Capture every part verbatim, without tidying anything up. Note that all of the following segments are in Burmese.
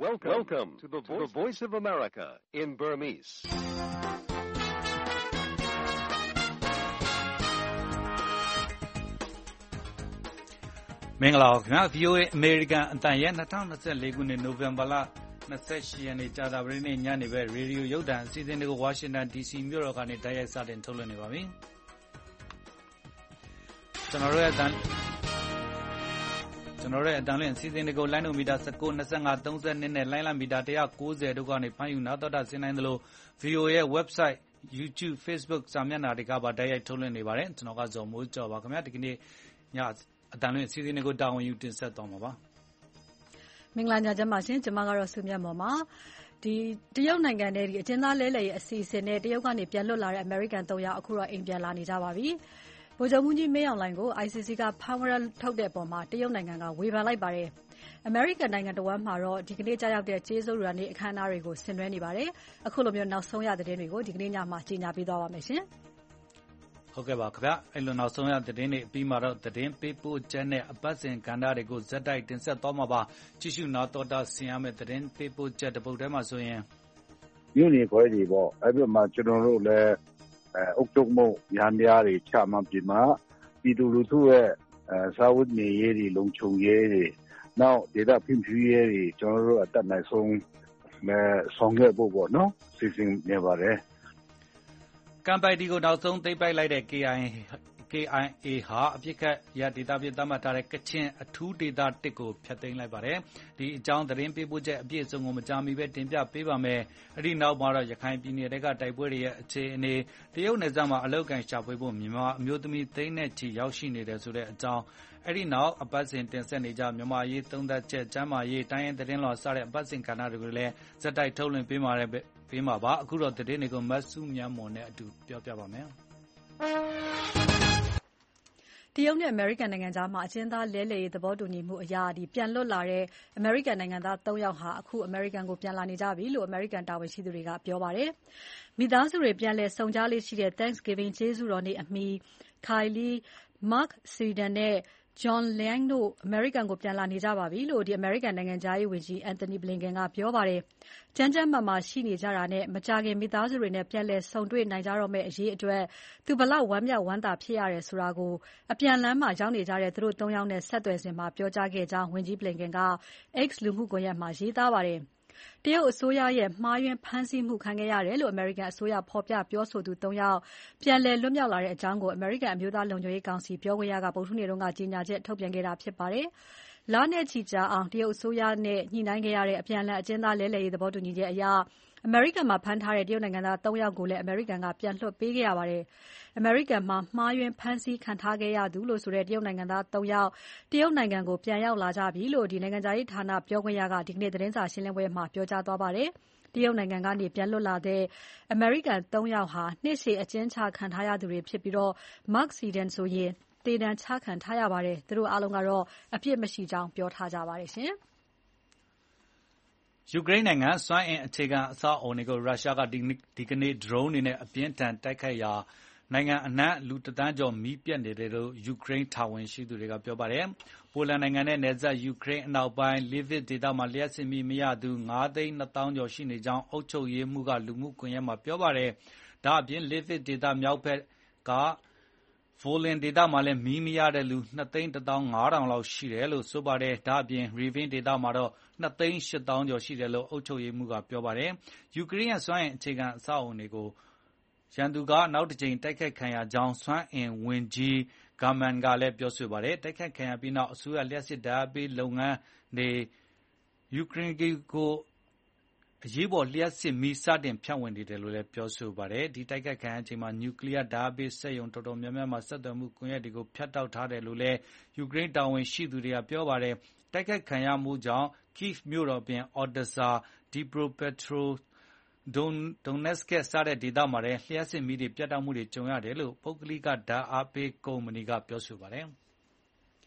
Welcome, Welcome to, the to the Voice of America in Burmese. ။မင်္ဂလာပါခင်ဗျာ V O A အမေရိကန်အသံရဲ့၂၀၂၄ခုနှစ်နိုဝင်ဘာလ၂၈ရက်နေ့ကြာသပတေးနေ့ညနေပဲရေဒီယိုရုပ်သံအစီအစဉ်တွေကိုဝါရှင်တန် ဒီစီ မြို့တော်ကနေတိုက်ရိုက်စတင်ထုတ်လွှင့်နေပါပြီ။ကျွန်တော်တို့ရဲ့အသံကျွန်တော်တို့ရဲ့အတန်လွင့်အစီအစဉ်တွေကိုလိုင်းနိုမီတာ၁၉ ၂၅ ၃၂နဲ့လိုင်းလံမီတာ၁၉၀တို့ကနေဖမ်းယူနားတော်တာဆင်းနိုင်သလို V O A ရဲ့ website, YouTube, Facebook စာမျက်နှာတွေကပါတိုက်ရိုက်ထုတ်လွှင့်နေပါတယ်။ကျွန်တော်ကဇော်မိုးကျော်ပါခင်ဗျာဒီကနေ့ညအတန်လွင့်အစီအစဉ်တွေကိုတာဝန်ယူတင်ဆက်သွားမှာပါ။မင်္ဂလာညချမ်းပါရှင်ကျွန်မကတော့စုမြတ်မော်ပါ။ဒီတရုတ်နိုင်ငံနဲ့ဒီအကျဉ်းသားလဲလှယ်ရဲ့အစီအစဉ်နဲ့တရုတ်ကနေပြန်လွတ်လာတဲ့ American သုံးယောက်အခုတော့အိမ်ပြန်လာနေကြပါပြီ။ဗိုလ်ချုပ်မှူးကြီးမင်းအောင်လှိုင်ကို I C C ကဖမ်းဝရမ်းထုတ်တဲ့အပေါ်မှာတရုတ်နိုင်ငံကဝေဖန်လိုက်ပါတယ်။ American နိုင်ငံတော်မှာတော့ဒီကနေ့ကြာရောက်တဲ့ကျေးဇူးတော်နေ့အခမ်းအနားတွေကိုဆင်နွှဲနေပါတယ်။အခုလိုမျိုးနောက်ဆုံးရသတင်းတွေကိုဒီကနေ့ညမှာကြီးညာပေးသွားပါမယ်ရှင်။ဟုတ်ကဲ့ပါခင်ဗျ။အဲ့လိုနောက်ဆုံးရသတင်းတွေအပြီးမှာတော့သတင်းပေးပို့ချက်နဲ့အပတ်စဉ်ကဏ္ဍတွေကိုဇက်တိုက်တင်ဆက်သွားမှာပါ။ကြည့်ရှုနာတော်တာဆင်ရမယ့်သတင်းပေးပို့ချက်တစ်ပုဒ်ထဲမှာဆိုရင်မြို့နယ်ခွဲတွေပေါ့အဲ့ဒီမှာကျွန်တော်တို့လည်းအဲအုတ်တုံမို့ရန်များတွေချမှတ်ပြီးမှပြည်သူလူထုရဲ့အဲစာဝတ်နေရေးတွေလုံခြုံရေးတွေနောက်ဒေသဖွံ့ဖြိုးရေးတွေကျွန်တော်တို့အတက်နိုင်ဆုံးမဲ့ဆောင်ရွက်ဖို့ပေါ့နော်စီစဉ်နေပါတယ်ကမ်ပိုင်တီကိုနောက်ဆုံးသိမ်းပိုက်လိုက်တဲ့ K I A ဟာအပြစ်ခတ်ရဒေတာပြည်သတ်မှတ်ထားတဲ့ကချင်အထူးဒေတာတစ်ကိုဖျက်သိမ်းလိုက်ပါတယ်။ဒီအကြောင်းသတင်းပေးပို့ချက်အပြည့်အစုံကိုမကြာမီပဲတင်ပြပေးပါမယ်။အဲ့ဒီနောက်မှာတော့ရခိုင်ပြည်နယ်ကတိုက်ပွဲတွေရဲ့အခြေအနေတရုတ်နယ်စပ်မှာအလောက်ကန်ရှာဖွေဖို့မြန်မာအမျိုးသမီးသိန်းနဲ့ချီရောက်ရှိနေတယ်ဆိုတဲ့အကြောင်းအဲ့ဒီနောက်အပတ်စဉ်တင်ဆက်နေကြမြန်မာရေးသုံးသက်ချက်ကျမ်းမာရေးတိုင်းရင်သတင်းလော်စတဲ့အပတ်စဉ်ကဏ္ဍတွေကိုလည်းဇက်တိုက်ထုတ်လွှင့်ပေးမှာပေးမှာပါအခုတော့သတင်းတွေကိုမတ်စုမြတ်မွန်နဲ့အတူပြောပြပါမယ်။တရုတ်နဲ့ American နိုင်ငံကြားမှာအကျဉ်းသားလဲလှယ်ရေးသဘောတူညီမှုအရဒီပြန်လွတ်လာတဲ့ American နိုင်ငံသားသုံးယောက်ဟာအခု American ကိုပြန်လာနေကြပြီလို့ American တာဝန်ရှိသူတွေကပြောပါတယ်။မိသားစုတွေပြန်လည်ဆုံကြလေးရှိတဲ့ Thanksgiving ကျေးဇူးတော်နေ့အမီ Kylie, Mark Sweden နဲ့ John Liang တို့ American ကိုပြန်လာနေကြပါပြီလို့ဒီ American နိုင်ငံသားရေးဝန်ကြီး Anthony Blinken ကပြောပါတယ်။ကျန်းကျန်းမာမာရှိနေကြတာနဲ့မကြခင်မိသားစုတွေနဲ့ပြန်လည်ဆုံတွေ့နိုင်ကြတော့မယ့်အရေးအတွက်သူဘလောက်ဝမ်းမြောက်ဝမ်းသာဖြစ်ရတယ်ဆိုတာကိုအပြန်လမ်းမှာရောက်နေကြတဲ့သူတို့သုံးယောက်နဲ့ဆက်သွယ်စဉ်မှာပြောကြားခဲ့ကြောင်းဝန်ကြီး Blinken က X လူမှုကွန်ရက်မှာရေးသားပါတယ်။တရုတ်အစိုးရရဲ့မှားယွင်းဖမ်းဆီးမှုခံခဲ့ရတယ်လို့ American အစိုးရဖော်ပြပြောဆိုသူသုံးယောက်ပြန်လည်လွတ်မြောက်လာတဲ့အကြောင်းကို American အမျိုးသားလုံခြုံရေးကောင်စီပြောခွင့်ရကဗုဒ္ဓဟူးနေ့ကကြေညာချက်ထုတ်ပြန်ခဲ့တာဖြစ်ပါတယ်။လနဲ့ချီကြာအောင်တရုတ်အစိုးရနဲ့ညှိနှိုင်းခဲ့ရတဲ့အပြန်အလှန်အကျဉ်းသားလဲလှယ်ရေးသဘောတူညီချက်အရAmerican မှာဖမ်းထားတဲ့တရုတ်နိုင်ငံသားသုံးယောက်ကိုလည်း American ကပြန်လွှတ်ပေးခဲ့ရပါတယ်။ American မှာမှားယွင်းဖမ်းဆီးခံထားခဲ့ရသူလို့ဆိုတဲ့တရုတ်နိုင်ငံသားသုံးယောက်တရုတ်နိုင်ငံကိုပြန်ရောက်လာကြပြီလို့ဒီနိုင်ငံသားရေးဌာနပြောခွင့်ရကဒီကနေ့သတင်းစာရှင်းပွဲမှာပြောကြားသွားပါတယ်။တရုတ်နိုင်ငံကနေပြန်လွတ်လာတဲ့ American သုံးယောက်ဟာနှစ်ရှည်အကျဉ်းချခံထားရသူတွေဖြစ်ပြီးတော့ Mark Sweden ဆိုရင်သေဒဏ်ချခံထားရပါတယ်။သူတို့အားလုံးကတော့အပြစ်မရှိကြောင်းပြောထားကြပါတယ်ရှင်။ယူကရိန်းနိုင်ငံစွမ်းအင်အခြေခံအဆောက်အအုံတွေကိုရုရှားကဒီကနေ့ drone တွေနဲ့အပြင်းထန်တိုက်ခိုက်ရာနိုင်ငံအနှံ့လူတသန်းကျော်မီးပြတ်နေတယ်လို့ယူကရိန်းတာဝန်ရှိသူတွေကပြောပါတယ်။ပိုလန်နိုင်ငံနဲ့နယ်စပ်ယူကရိန်းအနောက်ပိုင်း Lviv ဒေသမှာလျှပ်စစ်မီးမရသူငါးသိန်းနှစ်သောင်းကျော်ရှိနေကြောင်းအုပ်ချုပ်ရေးမှူးကလူမှုကွန်ရက်မှာပြောပါတယ်။ဒါ့အပြင် Lviv ဒေသမြောက်ဘက်ကVolyn ဒေသမှာလည်းမီးမရတဲ့လူနှစ်သိန်းတစ်သောင်းငါးထောင်လောက်ရှိတယ်လို့ဆိုပါတယ်။ဒါ့အပြင် Rivne ဒေသမှာတော့နှစ်သိန်းရှစ်သောင်းကျော်ရှိတယ်လို့အုပ်ချုပ်ရေးမှူးကပြောပါတယ်။ယူကရိန်းရဲ့စွမ်းအင်အခြေခံအဆောက်အအုံတွေကိုရန်သူကနောက်တစ်ကြိမ်တိုက်ခိုက်ခံရကြောင်းစွမ်းအင်ဝန်ကြီး German ကလည်းပြောဆိုပါတယ်။တိုက်ခိုက်ခံရပြီးနောက်အစိုးရလျှပ်စစ်ဓာတ်အားပေးလုပ်ငန်းတွေယူကရိန်းကိုအရေးပေါ်လျှပ်စစ်မီးစတင်ဖြန့်ဝေနေတယ်လို့လည်းပြောဆိုပါတယ်။ဒီတိုက်ခိုက်ခံရချိန်မှာနျူကလ িয়ার ဓာတ်အားပေးစက်ရုံတော်တော်များများမှာဆက်သွယ်မှုကွန်ရက်တွေကိုဖြတ်တောက်ထားတယ်လို့လည်းယူကရိန်းတာဝန်ရှိသူတွေကပြောပါတယ်။တိုက်ခိုက်ခံရမှုကြောင့် Kyiv မြို့တော်ပြင် Odesa, Dnipropetrovsk, Donetsk စတဲ့ဒေသမှာလည်းလျှပ်စစ်မီးတွေပြတ်တောက်မှုတွေကြုံရတယ်လို့ပုဂ္ဂလိကဓာတ်အားပေးကုမ္ပဏီကပြောဆိုပါတယ်။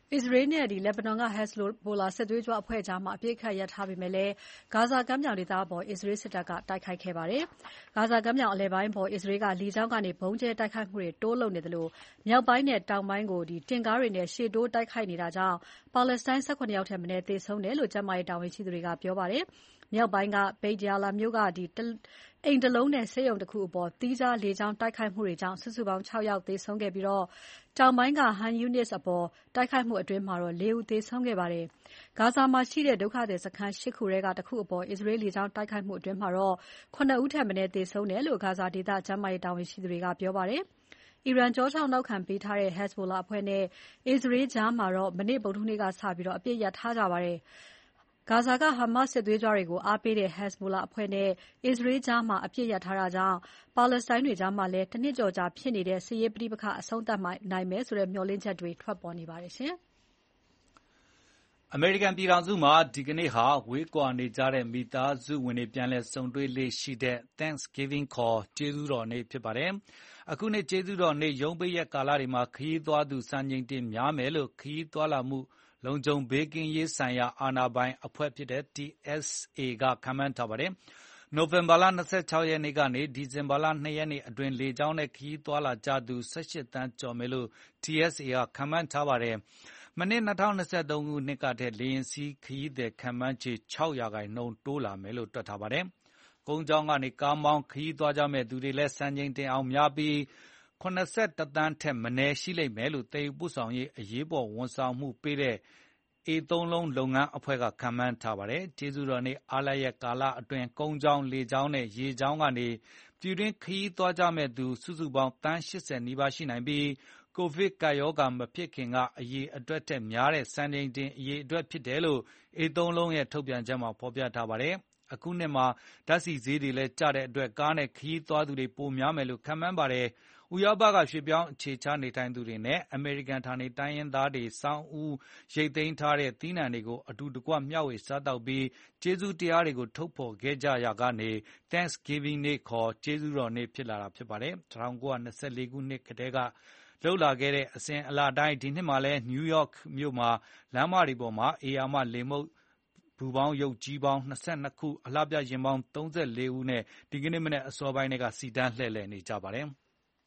အစ္စရေးနဲ့လက်ဘနွန်က Hezbollah စစ်သွေးကြွအဖွဲ့ကြားအပစ်အခတ်ရပ်ထားပေမဲ့လည်းဂါဇာကမ်းမြောင်ဒေသအပေါ်အစ္စရေးစစ်တပ်ကတိုက်ခိုက်ခဲ့ပါတယ်။ဂါဇာကမ်းမြောင်အလယ်ပိုင်းအပေါ်အစ္စရေးကလေကြောင်းကနေဗုံးကြဲတိုက်ခိုက်မှုတွေတိုးလုပ်နေသလိုမြောက်ပိုင်းနဲ့တောင်ပိုင်းကိုတင့်ကားတွေနဲ့ရှေ့တိုးတိုက်ခိုက်နေတာကြောင့်ပါလက်စတိုင်း၁၇ ယောက်ထက်မနည်းသေဆုံးတယ်လို့ကျန်းမာရေးတာဝန်ရှိသူတွေကပြောပါတယ်။မြောက်ပိုင်းက Beit Yala မြို့ကအိမ်တလုံးနဲ့ဆေးရုံတခုအပေါ်သီးခြားလေကြောင်းတိုက်ခိုက်မှုတွေကြောင့်စုစုပေါင်း၆ ယောက်သေဆုံးခဲ့ပြီးတောင်ပိုင်းက Han Yunis အပေါ်တိုက်ခိုက်မှုအတွင်းလေးဦးသေဆုံးခဲ့ပါတယ်။ဂါဇာမှာရှိတဲ့ဒုက္ခသည်စခန်း ၈ ခုထဲကတခုအပေါ်အစ္စရေးလေကြောင်းတိုက်ခိုက်မှုအတွင်း၇ ဦးထက်မနည်းသေဆုံးတယ်လို့ဂါဇာဒေသကျန်းမာရေးတာဝန်ရှိသူတွေကပြောပါတယ်။အီရန်ကြောထောက်နောက်ခံပေးထားတဲ့ Hezbollah အဖွဲ့နဲ့အစ္စရေးကြားမှာမနေ့ဗုဒ္ဓဟူးနေ့ကစပြီးအပစ်ရပ်ထားကြပါတယ်။ဂါဇာက Hamas စစ်သွေးကြွတွေကိုအားပေးတဲ့ Hezbollah အဖွဲ့နဲ့အစ္စရေးကြားအပစ်ရပ်ထားတာကြောင့်ပါလက်စတိုင်းတွေကြားမှာလည်းတနှစ်ကျော်ကြာဖြစ်နေတဲ့စစ်ရေးပဋိပက္ခအဆုံးသတ်နိုင်မယ်ဆိုတဲ့မျှော်လင့်ချက်တွေထွက်ပေါ်နေပါတယ်ရှင်။အမေရိကန်ပြည်ထောင်စုမှာဒီကနေ့ဟာဝေးကွာနေကြတဲ့မိသားစုဝင်တွေပြန်လည်ဆုံတွေ့လေ့ရှိတဲ့ Thanksgiving ခေါ်ကျေးဇူးတော်နေ့ဖြစ်ပါတယ်။အခုနှစ်ကျေးဇူးတော်နေ့ရုံးပိတ်ရက်ကာလတွေမှာခရီးသွားသူစံချိန်တင်များမယ်လို့ခရီးသွားလာမှုလုံခြုံဘေးကင်းရေးဆိုင်ရာအာဏာပိုင်အဖွဲ့ဖြစ်တဲ့ T S A ကခန့်မှန်းထားပါတယ်။နိုဝင်ဘာလ၂၆ ရက်နေ့ကနေဒီဇင်ဘာလ၂ ရက်နေ့အတွင်းလေကြောင်းနဲ့ခရီးသွားလာကြသူ၁၈ သန်းကျော်မယ်လို့ T S A ကခန့်မှန်းထားပါတယ်။မနှစ်၂၀၂၃ ခုနှစ်ကထက်လေယာဉ်စီးခရီးသည်ခန့်မှန်းခြေ၆ ရာခိုင်နှုန်းတိုးလာမယ်လို့တွက်ထားပါတယ်။ကုန်းကြောင်းကနေကားမောင်းခရီးသွားကြမယ့်သူတွေလည်းစံချိန်တင်အောင်များပြီး၇၁ သန်းထက်မနည်းရှိလိမ့်မယ်လို့သယ်ယူပို့ဆောင်ရေးအရေးပေါ်ဝန်ဆောင်မှုပေးတဲ့ A သုံးလုံးလုပ်ငန်းအဖွဲ့ကခန့်မှန်းထားပါတယ်။ကျေးဇူးတော်နေ့အားလပ်ရက်ကာလအတွင်းကုန်းကြောင်းလေကြောင်းနဲ့ရေကြောင်းကနေပြည်တွင်းခရီးသွားကြမယ့်သူစုစုပေါင်းသန်း၈၀နီးပါးရှိနိုင်ပြီးကိုဗစ်ကပ်ရောဂါမဖြစ်ခင်ကအရေအတွက်ထက်များတဲ့စံချိန်တင်အရေအတွက်ဖြစ်တယ်လို့ A သုံးလုံးရဲ့ထုတ်ပြန်ချက်မှာဖေါ်ပြထားပါတယ်။အခုနှစ်မှာဓာတ်ဆီဈေးတွေလည်းကျတဲ့အတွက်ကားနဲ့ခရီးသွားသူတွေပိုများမယ်လို့ခန့်မှန်းပါတယ်။ဥရောပကရွှေ့ပြောင်းအခြေချနေထိုင်သူတွေနဲ့အမေရိကန်ဌာနေတိုင်းရင်းသားတွေစောင့်ဦးရိတ်သိမ်းထားတဲ့သီးနှံတွေကိုအတူတကွမျှဝေစားသောက်ပြီးကျေးဇူးတရားတွေကိုထုတ်ဖော်ခဲ့ကြရာကနေ Thanksgiving နေ့ခေါ်ကျေးဇူးတော်နေ့ဖြစ်လာတာဖြစ်ပါတယ်။၁၉၂၄ ခုနှစ်ကတည်းကလုပ်လာခဲ့တဲ့အစဉ်အလာအတိုင်းဒီနှစ်မှာလည်းနယူးယောက်မြို့မှာလမ်းမတွေပေါ်မှာဧရာမလေမုတ်ဘူပေါင်းရုပ်ကြီးပေါင်း၂၂ခုအလှပြရင်ပေါင်း၃၄ဦးနဲ့ဒီကနေ့မနက်အစောပိုင်းကစီတန်းလှည့်လည်နေကြပါတယ်။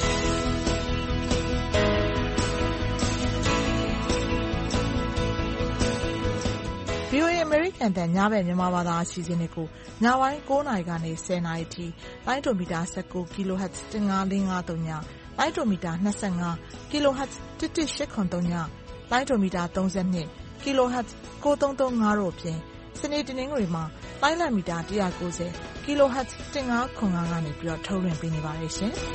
ဗွီအိုအေ အမေရိကန်အသံညဘက်မြန်မာဘာသာအစီအစဉ်တွေကိုညပိုင်း၉နာရီကနေ၁၀နာရီထိလိုင်းဒိုမီတာ၁၉ kHz ၁၅၄၅၃ညလိုင်းဒိုမီတာ၂၅ kHz ၁၁၈၇၃ညလိုင်းဒိုမီတာ၃၂ kHz ၉၃၃၅တို့အပြင်စနေတနင်္ဂနွေမှာလိုင်းလံမီတာ၁၉၀ kHz ၁၅၇၅ကနေပြီးတော့ထုတ်လွှင့်ပေးနေပါတယ်ရှင်။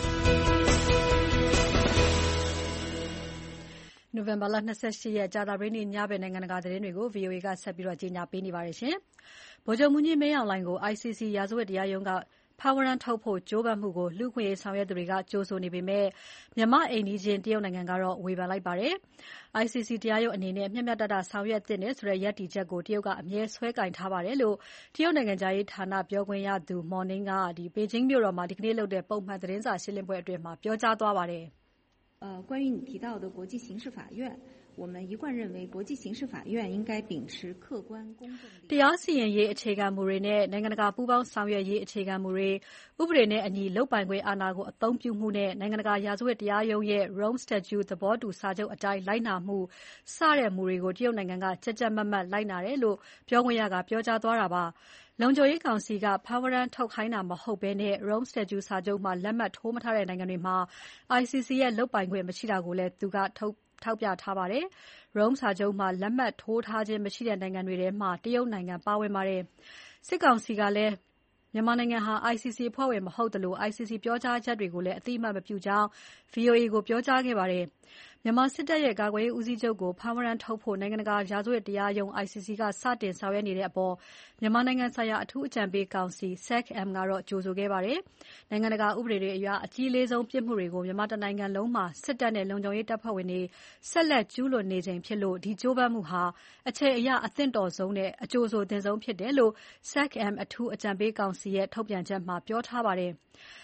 နိုဝင်ဘာလ၂၈ရက်ကြာသပတေးနေ့ညဘက်နိုင်ငံတကာသတင်းတွေကို ဗွီအိုအေကဆက်ပြီးကြေညာပေးနေပါတယ်ရှင်။ဗိုလ်ချုပ်မှူးကြီးမင်းအောင်လှိုင်ကို I C C ရာဇဝတ်တရားရုံးကဖမ်းဝရမ်းထုတ်ဖို့ကြိုးပမ်းမှုကိုလူ့အခွင့်အရေးဆောင်ရွက်သူတွေကကြိုဆိုနေပေမဲ့မြန်မာ့အိမ်နီးချင်းတရုတ်နိုင်ငံကတော့ဝေဖန်လိုက်ပါတယ်။ I C C တရားရုံးအနေနဲ့မျှမျှတတဆောင်ရွက်သင့်တယ်ဆိုတဲ့ရပ်တည်ချက်ကိုတရုတ်ကအမြဲဆွဲကိုင်ထားပါတယ်လို့တရုတ်နိုင်ငံခြားရေးဌာနပြောခွင့်ရသူမော်နင်းကဘေဂျင်းမြို့တော်မှာဒီကနေ့လုပ်တဲ့ပုံမှန်သတင်းစာရှင်းလင်းပွဲအတွင်းပြောကြားသွားပါတယ် “呃，关于你提到的国际刑事法院，我们一贯认为国际刑事法院应该秉持客观公正的တရားစီရင်ရေးအခြေခံမူတွေနဲ့နိုင်ငံတကာပူးပေါင်းဆောင်ရွက်ရေးအခြေခံမူတွေဥပဒေနဲ့အညီလုပ်ပိုင်ခွင့်အာဏာကိုအသုံးပြုမှုနဲ့နိုင်ငံတကာရာဇဝတ်တရားရုံးရဲ့ Rome Statute သဘောတူစာချုပ်အတိုင်းလိုက်နာမှုစတဲ့မူတွေကိုတရုတ်နိုင်ငံကကြပ်ကြပ်မတ်မတ်လိုက်နာတယ်လို့ပြောခွင့်ရကပြောကြားသွားတာပါ။လုံခြုံရေးကောင်စီကဖမ်းဝရမ်းထုတ်ခိုင်းတာမဟုတ်ဘဲနဲ့ Rome Statute စာချုပ်မှာလက်မှတ်ထိုးမထားတဲ့နိုင်ငံတွေမှာ I C C ရဲ့လုပ်ပိုင်ခွင့်မရှိတာကိုလည်းသူကထုတ်ထောက်ပြထားပါတယ်။ Rome စာချုပ်မှာလက်မှတ်ထိုးထားခြင်းမရှိတဲ့နိုင်ငံတွေထဲမှာတရုတ်နိုင်ငံပါဝင်ပါတယ်။စစ်ကောင်စီကလည်းမြန်မာနိုင်ငံဟာ I C C အဖွဲ့ဝင်မဟုတ်သလို I C C ပြောကြားချက်တွေကိုလည်းအသိအမှတ်မပြုကြောင်း ဗွီအိုအေကိုပြောကြားခဲ့ပါတယ်။မြန်မာစစ်တပ်ရဲ့ကာကွယ်ရေးဦးစီးချုပ်ကိုဖမ်းဝရမ်းထုတ်ဖို့နိုင်ငံတကာရာဇဝတ်တရားရုံး I C C ကစတင်ဆောင်ရွက်နေတဲ့အပေါ်မြန်မာနိုင်ငံဆိုင်ရာအထူးအကြံပေးကောင်စီ S A C M ကတော့ကြိုဆိုခဲ့ပါတယ်။နိုင်ငံတကာဥပဒေတွေအရအကြီးလေးဆုံးပြစ်မှုတွေကိုမြန်မာတနိုင်ငံလုံးမှာစစ်တပ်နဲ့လုံခြုံရေးတပ်ဖွဲ့ဝင်တွေဆက်လက်ကျူးလွန်နေချိန်ဖြစ်လို့ဒီကြိုးပမ်းမှုဟာအချိန်အရအသင့်တော်ဆုံးနဲ့အကျိုးဆိုသင့်ဆုံးဖြစ်တယ်လို့ S A C M အထူးအကြံပေးကောင်စီရဲ့ထုတ်ပြန်ချက်မှာပြောထားပါတယ်။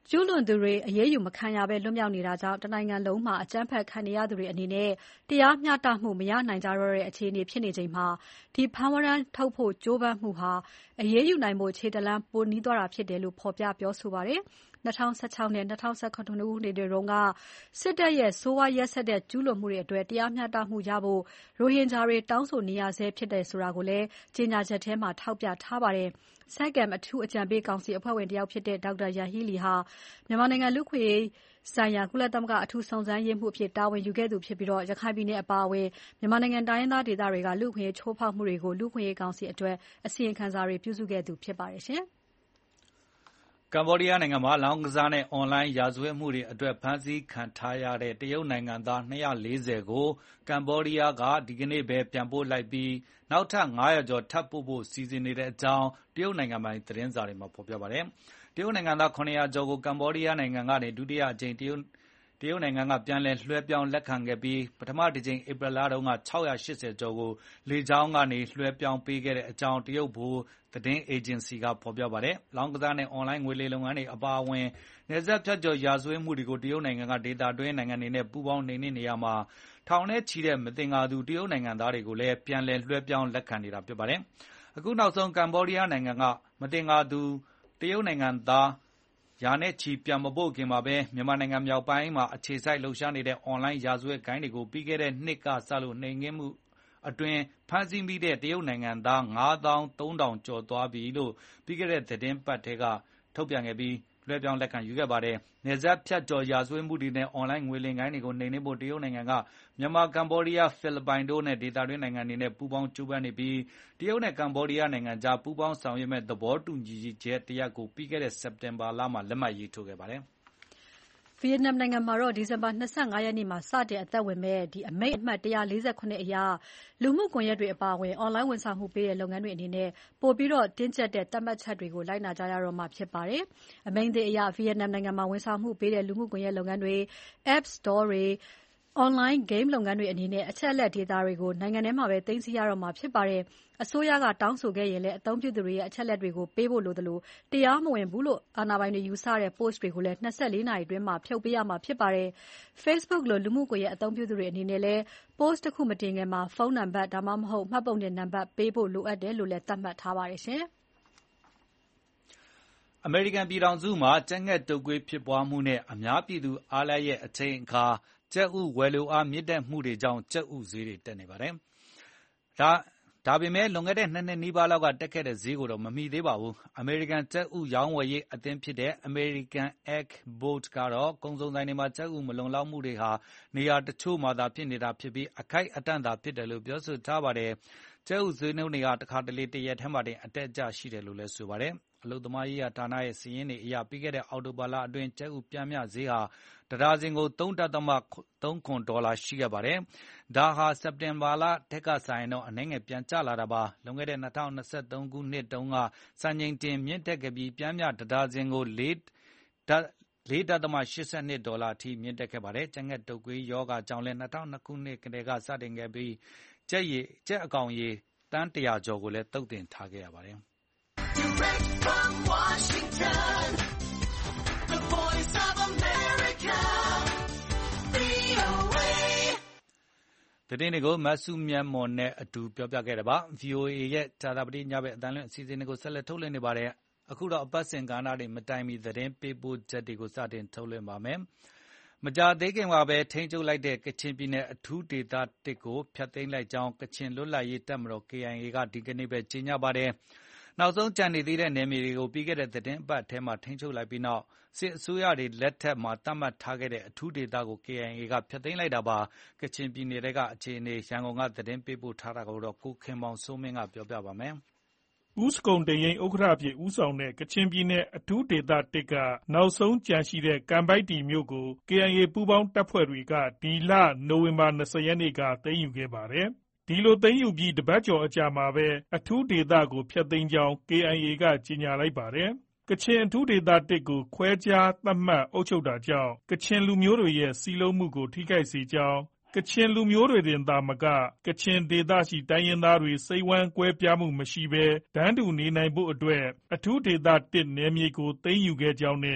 ကျူးလွန်သူတွေအရေးယူမခံရဘဲလွတ်မြောက်နေတာကြောင့်တနိုင်ငံလုံးမှာအကြမ်းဖက်ခံနေရသူတွေအနေနဲ့တရားမျှတမှုမရနိုင်ကြတော့တဲ့အခြေအနေဖြစ်နေချိန်မှာဒီဖမ်းဝရမ်းထုတ်ဖို့ကြိုးပမ်းမှုဟာအရေးယူနိုင်ဖို့ခြေတလန်းပိုနီးသွားတာဖြစ်တယ်လို့ဖော်ပြပြောဆိုပါတယ်။၂၀၁၆နဲ့၂၀၁၇ခုနှစ်တွေတုန်းကစစ်တပ်ရဲ့ဆိုးဝါးရက်စက်တဲ့ကျူးလွန်မှုတွေအတွက်တရားမျှတမှုရဖို့ရိုဟင်ဂျာတွေတောင်းဆိုနေရဆဲဖြစ်တယ်ဆိုတာကိုလည်းကြေညာချက်ထဲမှာထောက်ပြထားပါတယ်။ SAGM အထူးအကြံပေးကောင်စီအဖွဲ့ဝင်တယောက်ဖြစ်တဲ့ဒေါက်တာယန်ဟီးလီဟာမြန်မာနိုင်ငံလူ့အခွင့်အရေးဆိုင်ရာကုလသမဂ္ဂအထူးစုံစမ်းရေးမှူးအဖြစ်တာဝန်ယူခဲ့သူဖြစ်ပြီးရခိုင်ပြည်နယ်အပါအဝင်မြန်မာနိုင်ငံတိုင်းရင်းသားဒေသတွေကလူ့အခွင့်အရေးချိုးဖောက်မှုတွေကိုလူ့အခွင့်အရေးကောင်စီအတွက်အစီရင်ခံစာတွေပြုစုခဲ့သူဖြစ်ပါတယ်ရှင်။ကမ္ဘောဒီးယားနိုင်ငံမှာလောင်းကစားနဲ့အွန်လိုင်းရာဇဝတ်မှုတွေအတွက်ဖမ်းဆီးခံထားရတဲ့တရုတ်နိုင်ငံသား၂၄၀ကိုကမ္ဘောဒီးယားကဒီကနေ့ပဲပြန်ပို့လိုက်ပြီးနောက်ထပ်၅ရာကျော်ထပ်ပို့ဖို့စီစဉ်နေတဲ့အကြောင်းတရုတ်နိုင်ငံပိုင်သတင်းစာတွေမှာဖော်ပြပါတယ်။တရုတ်နိုင်ငံသား၇၀၀ကျော်ကိုကမ္ဘောဒီးယားနိုင်ငံကနေဒုတိယအကြိမ်တရုတ်တရုတ်နိုင်ငံကပြန်လည်လွှဲပြောင်းလက်ခံခဲ့ပြီးပထမတစ်ကြိမ်ဧပြီလတုန်းက၆၈၀ကျော်ကိုလေကြောင်းကနေလွှဲပြောင်းပေးခဲ့တဲ့အကြောင်းတရုတ်ဗဟိုသတင်းအေဂျင်စီကဖော်ပြပါတယ်။လောင်းကစားနဲ့အွန်လိုင်းငွေလိမ်လုပ်ငန်းတွေအပါအဝင်နယ်စပ်ဖြတ်ကျော်ရာဇဝတ်မှုတွေကိုတရုတ်နိုင်ငံကဒေသတွင်းနိုင်ငံတွေနဲ့ပူးပေါင်းနှိမ်နင်းနေရမှာထောင်နဲ့ချီတဲ့မသင်္ကာသူတရုတ်နိုင်ငံသားတွေကိုလည်းပြန်လည်လွှဲပြောင်းလက်ခံနေတာဖြစ်ပါတယ်။အခုနောက်ဆုံးကမ္ဘောဒီးယားနိုင်ငံကမသင်္ကာသူတရုတ်နိုင်ငံသားရာနဲ့ချီပြန်မပို့ခင်မှာပဲမြန်မာနိုင်ငံမြောက်ပိုင်းမှာအခြေစိုက်လှုပ်ရှားနေတဲ့အွန်လိုင်းရာဇဝတ်ဂိုဏ်းတွေကိုပြီးခဲ့တဲ့နှစ်ကစလို့နှိမ်နင်းမှုအတွင်းဖမ်းဆီးမိတဲ့တရုတ်နိုင်ငံသား၅သောင်းသုံးထောင်ကျော်သွားပြီလို့ပြီးခဲ့တဲ့သတင်းပတ်ထဲကထုတ်ပြန်ခဲ့ပြီးလွှဲပြောင်းလက်ခံယူခဲ့ပါတယ်။နယ်စပ်ဖြတ်ကျော်ရာဇဝတ်မှုတွေနဲ့အွန်လိုင်းငွေလိမ်ဂိုဏ်းတွေကိုနှိမ်နင်းဖို့တရုတ်နိုင်ငံကမြန်မာကမ္ဘောဒီးယားဖိလစ်ပိုင်တို့နဲ့ဒေသတွင်းနိုင်ငံတွေနဲ့ပူးပေါင်းကြိုးပမ်းနေပြီးတရုတ်နဲ့ကမ္ဘောဒီးယားနိုင်ငံကြားပူးပေါင်းဆောင်ရွက်မဲ့သဘောတူညီချက်တရပ်ကိုပြီးခဲ့တဲ့စက်တင်ဘာလမှာလက်မှတ်ရေးထိုးခဲ့ပါတယ်။ဗီယက်နမ်နိုင်ငံမှာတော့ဒီဇင်ဘာ၂၅ရက်နေ့မှာစတင်အသက်ဝင်မဲ့ဒီအမိန့်အမှတ်၁၄၇အရလူမှုကွန်ရက်တွေအပါအဝင်အွန်လိုင်းဝန်ဆောင်မှုပေးတဲ့လုပ်ငန်းတွေအနေနဲ့ပိုပြီးတော့တင်းကျပ်တဲ့သတ်မှတ်ချက်တွေကိုလိုက်နာကြရတော့မှာဖြစ်ပါတယ်။အမိန့်သစ်အရဗီယက်နမ်နိုင်ငံမှာဝန်ဆောင်မှုပေးတဲ့လူမှုကွန်ရက်လုပ်ငန်းတွေ App Store တွေအွန်လိုင်းဂိမ်းလုပ်ငန်းတွေအနေနဲ့အချက်အလက် data တွေကိုနိုင်ငံထဲမှာပဲသိမ်းဆည်းရတော့မှာဖြစ်ပါတယ်။အစိုးရကတောင်းဆိုခဲ့ရင်လည်းအသုံးပြုသူတွေရဲ့အချက်အလက်တွေကိုပေးဖို့လိုသလိုတရားမဝင်ဘူးလို့အာဏာပိုင်တွေယူဆတဲ့ post တွေကိုလည်း၂၄နာရီအတွင်းမှာဖြုတ်ပေးရမှာဖြစ်ပါတယ်။ Facebook လိုလူမှုကွန်ရက်အသုံးပြုသူတွေအနေနဲ့လည်း post တစ်ခုမတင်ခင်မှာဖုန်းနံပါတ်ဒါမှမဟုတ်မှတ်ပုံတင်နံပါတ်ပေးဖို့လိုအပ်တယ်လို့လည်းသတ်မှတ်ထားပါတယ်ရှင်။အမေရိကန်ပြည်ထောင်စုမှာကြက်ငှက်တုပ်ကွေးဖြစ်ပွားမှုနဲ့အများပြည်သူအားလပ်ရက်အချိန်အခါကြက်ဥဝယ်လိုအားမြင့်တက်မှုတွေကြောင့်ကြက်ဥဈေးတွေတက်နေပါတယ်။ဒါဒါပေမဲ့လွန်ခဲ့တဲ့နှစ်နှစ်နီးပါးလောက်ကတက်ခဲ့တဲ့ဈေးကိုတော့မမီသေးပါဘူး။အမေရိကန်ကြက်ဥရောင်းဝယ်ရေးအသင်းဖြစ်တဲ့ American Egg Board ကတော့ကုန်စုံဆိုင်တွေမှာကြက်ဥမလုံလောက်မှုတွေဟာနေရာတချို့မှာသာဖြစ်နေတာဖြစ်ပြီးအခိုက်အတန့်သာဖြစ်တယ်လို့ပြောဆိုထားပါတယ်။ကြက်ဥဈေးနှုန်းတွေကတခါတလေတရက်ထဲမှာတင်အတက်အကျရှိတယ်လို့လည်းဆိုပါတယ်။အလုပ်သမားရေးဌာနရဲ့စာရင်းတွေအရပြီးခဲ့တဲ့အောက်တိုဘာလအတွင်းကြက်ဥပျမ်းမျှဈေးဟာတဒါဇင်ကို၃ဒသမ ၃၇ဒေါ်လာရှိခဲ့ပါတယ်။ဒါဟာစက်တင်ဘာလထက်ကဆိုင်တော့အနည်းငယ်ပြန်ကျလာတာပါ။လွန်ခဲ့တဲ့၂၀၂၃ခုနှစ်တုန်းကစံချိန်တင်မြင့်တက်ခဲ့ပြီးပျမ်းမျှတဒါဇင်ကို၄ဒသမ၈၂ဒေါ်လာအထိမြင့်တက်ခဲ့ပါတယ်။ကြက်ငှက်တုပ်ကွေးရောဂါကြောင့်လည်း၂၀၀၂ခုနှစ်ကတည်းကစတင်ခဲ့ပြီးကြက်ရေကြက်အကောင်ရေတန်း၁၀၀ကျော်ကိုလည်းသုတ်သင်ထားခဲ့ရပါတယ်။ Direct from Washington, the voice of America, ဗွီအိုအေ သတင်းတွေကိုမဆုမြတ်မော်နဲ့အတူပြောပြခဲ့တာပါ။ ဗွီအိုအေရဲ့ကြာသပတေးညဘက်အသံလွှင့်အစီအစဉ်တွေကိုဆက်လက်ထုတ်လွှင့်နေပါတယ်။အခုတော့အပတ်စဉ်ကဏ္ဍတွေမတိုင်မီသတင်းပေးပို့ချက်တွေကိုစတင်ထုတ်လွှင့်ပါမယ်။မကြာသေးခင်ကပဲထိန်းချုပ်လိုက်တဲ့ကချင်ပြည်နယ်အထူးဒေသတစ်ကိုဖျက်သိမ်းလိုက်ကြောင်းကချင်လွတ်လပ်ရေးတပ်မတော် K I A ကဒီကနေ့ပဲကြေညာပါတယ်။နောက်ဆုံးကျန်နေသေးတဲ့နယ်မြေတွေကိုပြီးခဲ့တဲ့သတင်းပတ်ထဲမှာထိန်းချုပ်လိုက်ပြီးနောက်စစ်အစိုးရတွေလက်ထက်မှာသတ်မှတ်ထားခဲ့တဲ့အထူးဒေသကို K I A ကဖျက်သိမ်းလိုက်တာပါ။ကချင်ပြည်နယ်ကအခြေအနေရန်ကုန်ကသတင်းပေးပို့ထားတာကိုတော့ကိုခင်မောင်စိုးမင်းကပြောပြပါမယ်။ဦးစကုံတိန်ယိန်းဥက္ကဋ္ဌအဖြစ်ဦးဆောင်တဲ့ကချင်ပြည်နယ်အထူးဒေသတစ်ကနောက်ဆုံးကျန်ရှိတဲ့ကန်ပိုက်တီမြို့ကို K I A ပူးပေါင်းတပ်ဖွဲ့တွေကဒီလနိုဝင်ဘာ၂၀ရက်နေ့ကသိမ်းယူခဲ့ပါတယ်။ဒီလိုသိမ်းယူပြီးတပတ်ကျော်အကြာမှာပဲအထူးဒေသကိုဖျက်သိမ်းကြောင်း K I A ကကြေညာလိုက်ပါတယ်။ကချင်အထူးဒေသတစ်ကိုခွဲခြားသတ်မှတ်အုပ်ချုပ်တာကြောင့်ကချင်လူမျိုးတွေရဲ့စည်းလုံးမှုကိုထိခိုက်စေကြောင်းကချင်လူမျိုးတွေတင်သာမကကချင်ဒေသရှိတိုင်းရင်းသားတွေစိတ်ဝမ်းကွဲပြားမှုမရှိဘဲတန်းတူနေနိုင်ဖို့အတွက်အထူးဒေသတစ်နယ်မြေကိုသိမ်းယူခဲ့ကြောင်းနဲ့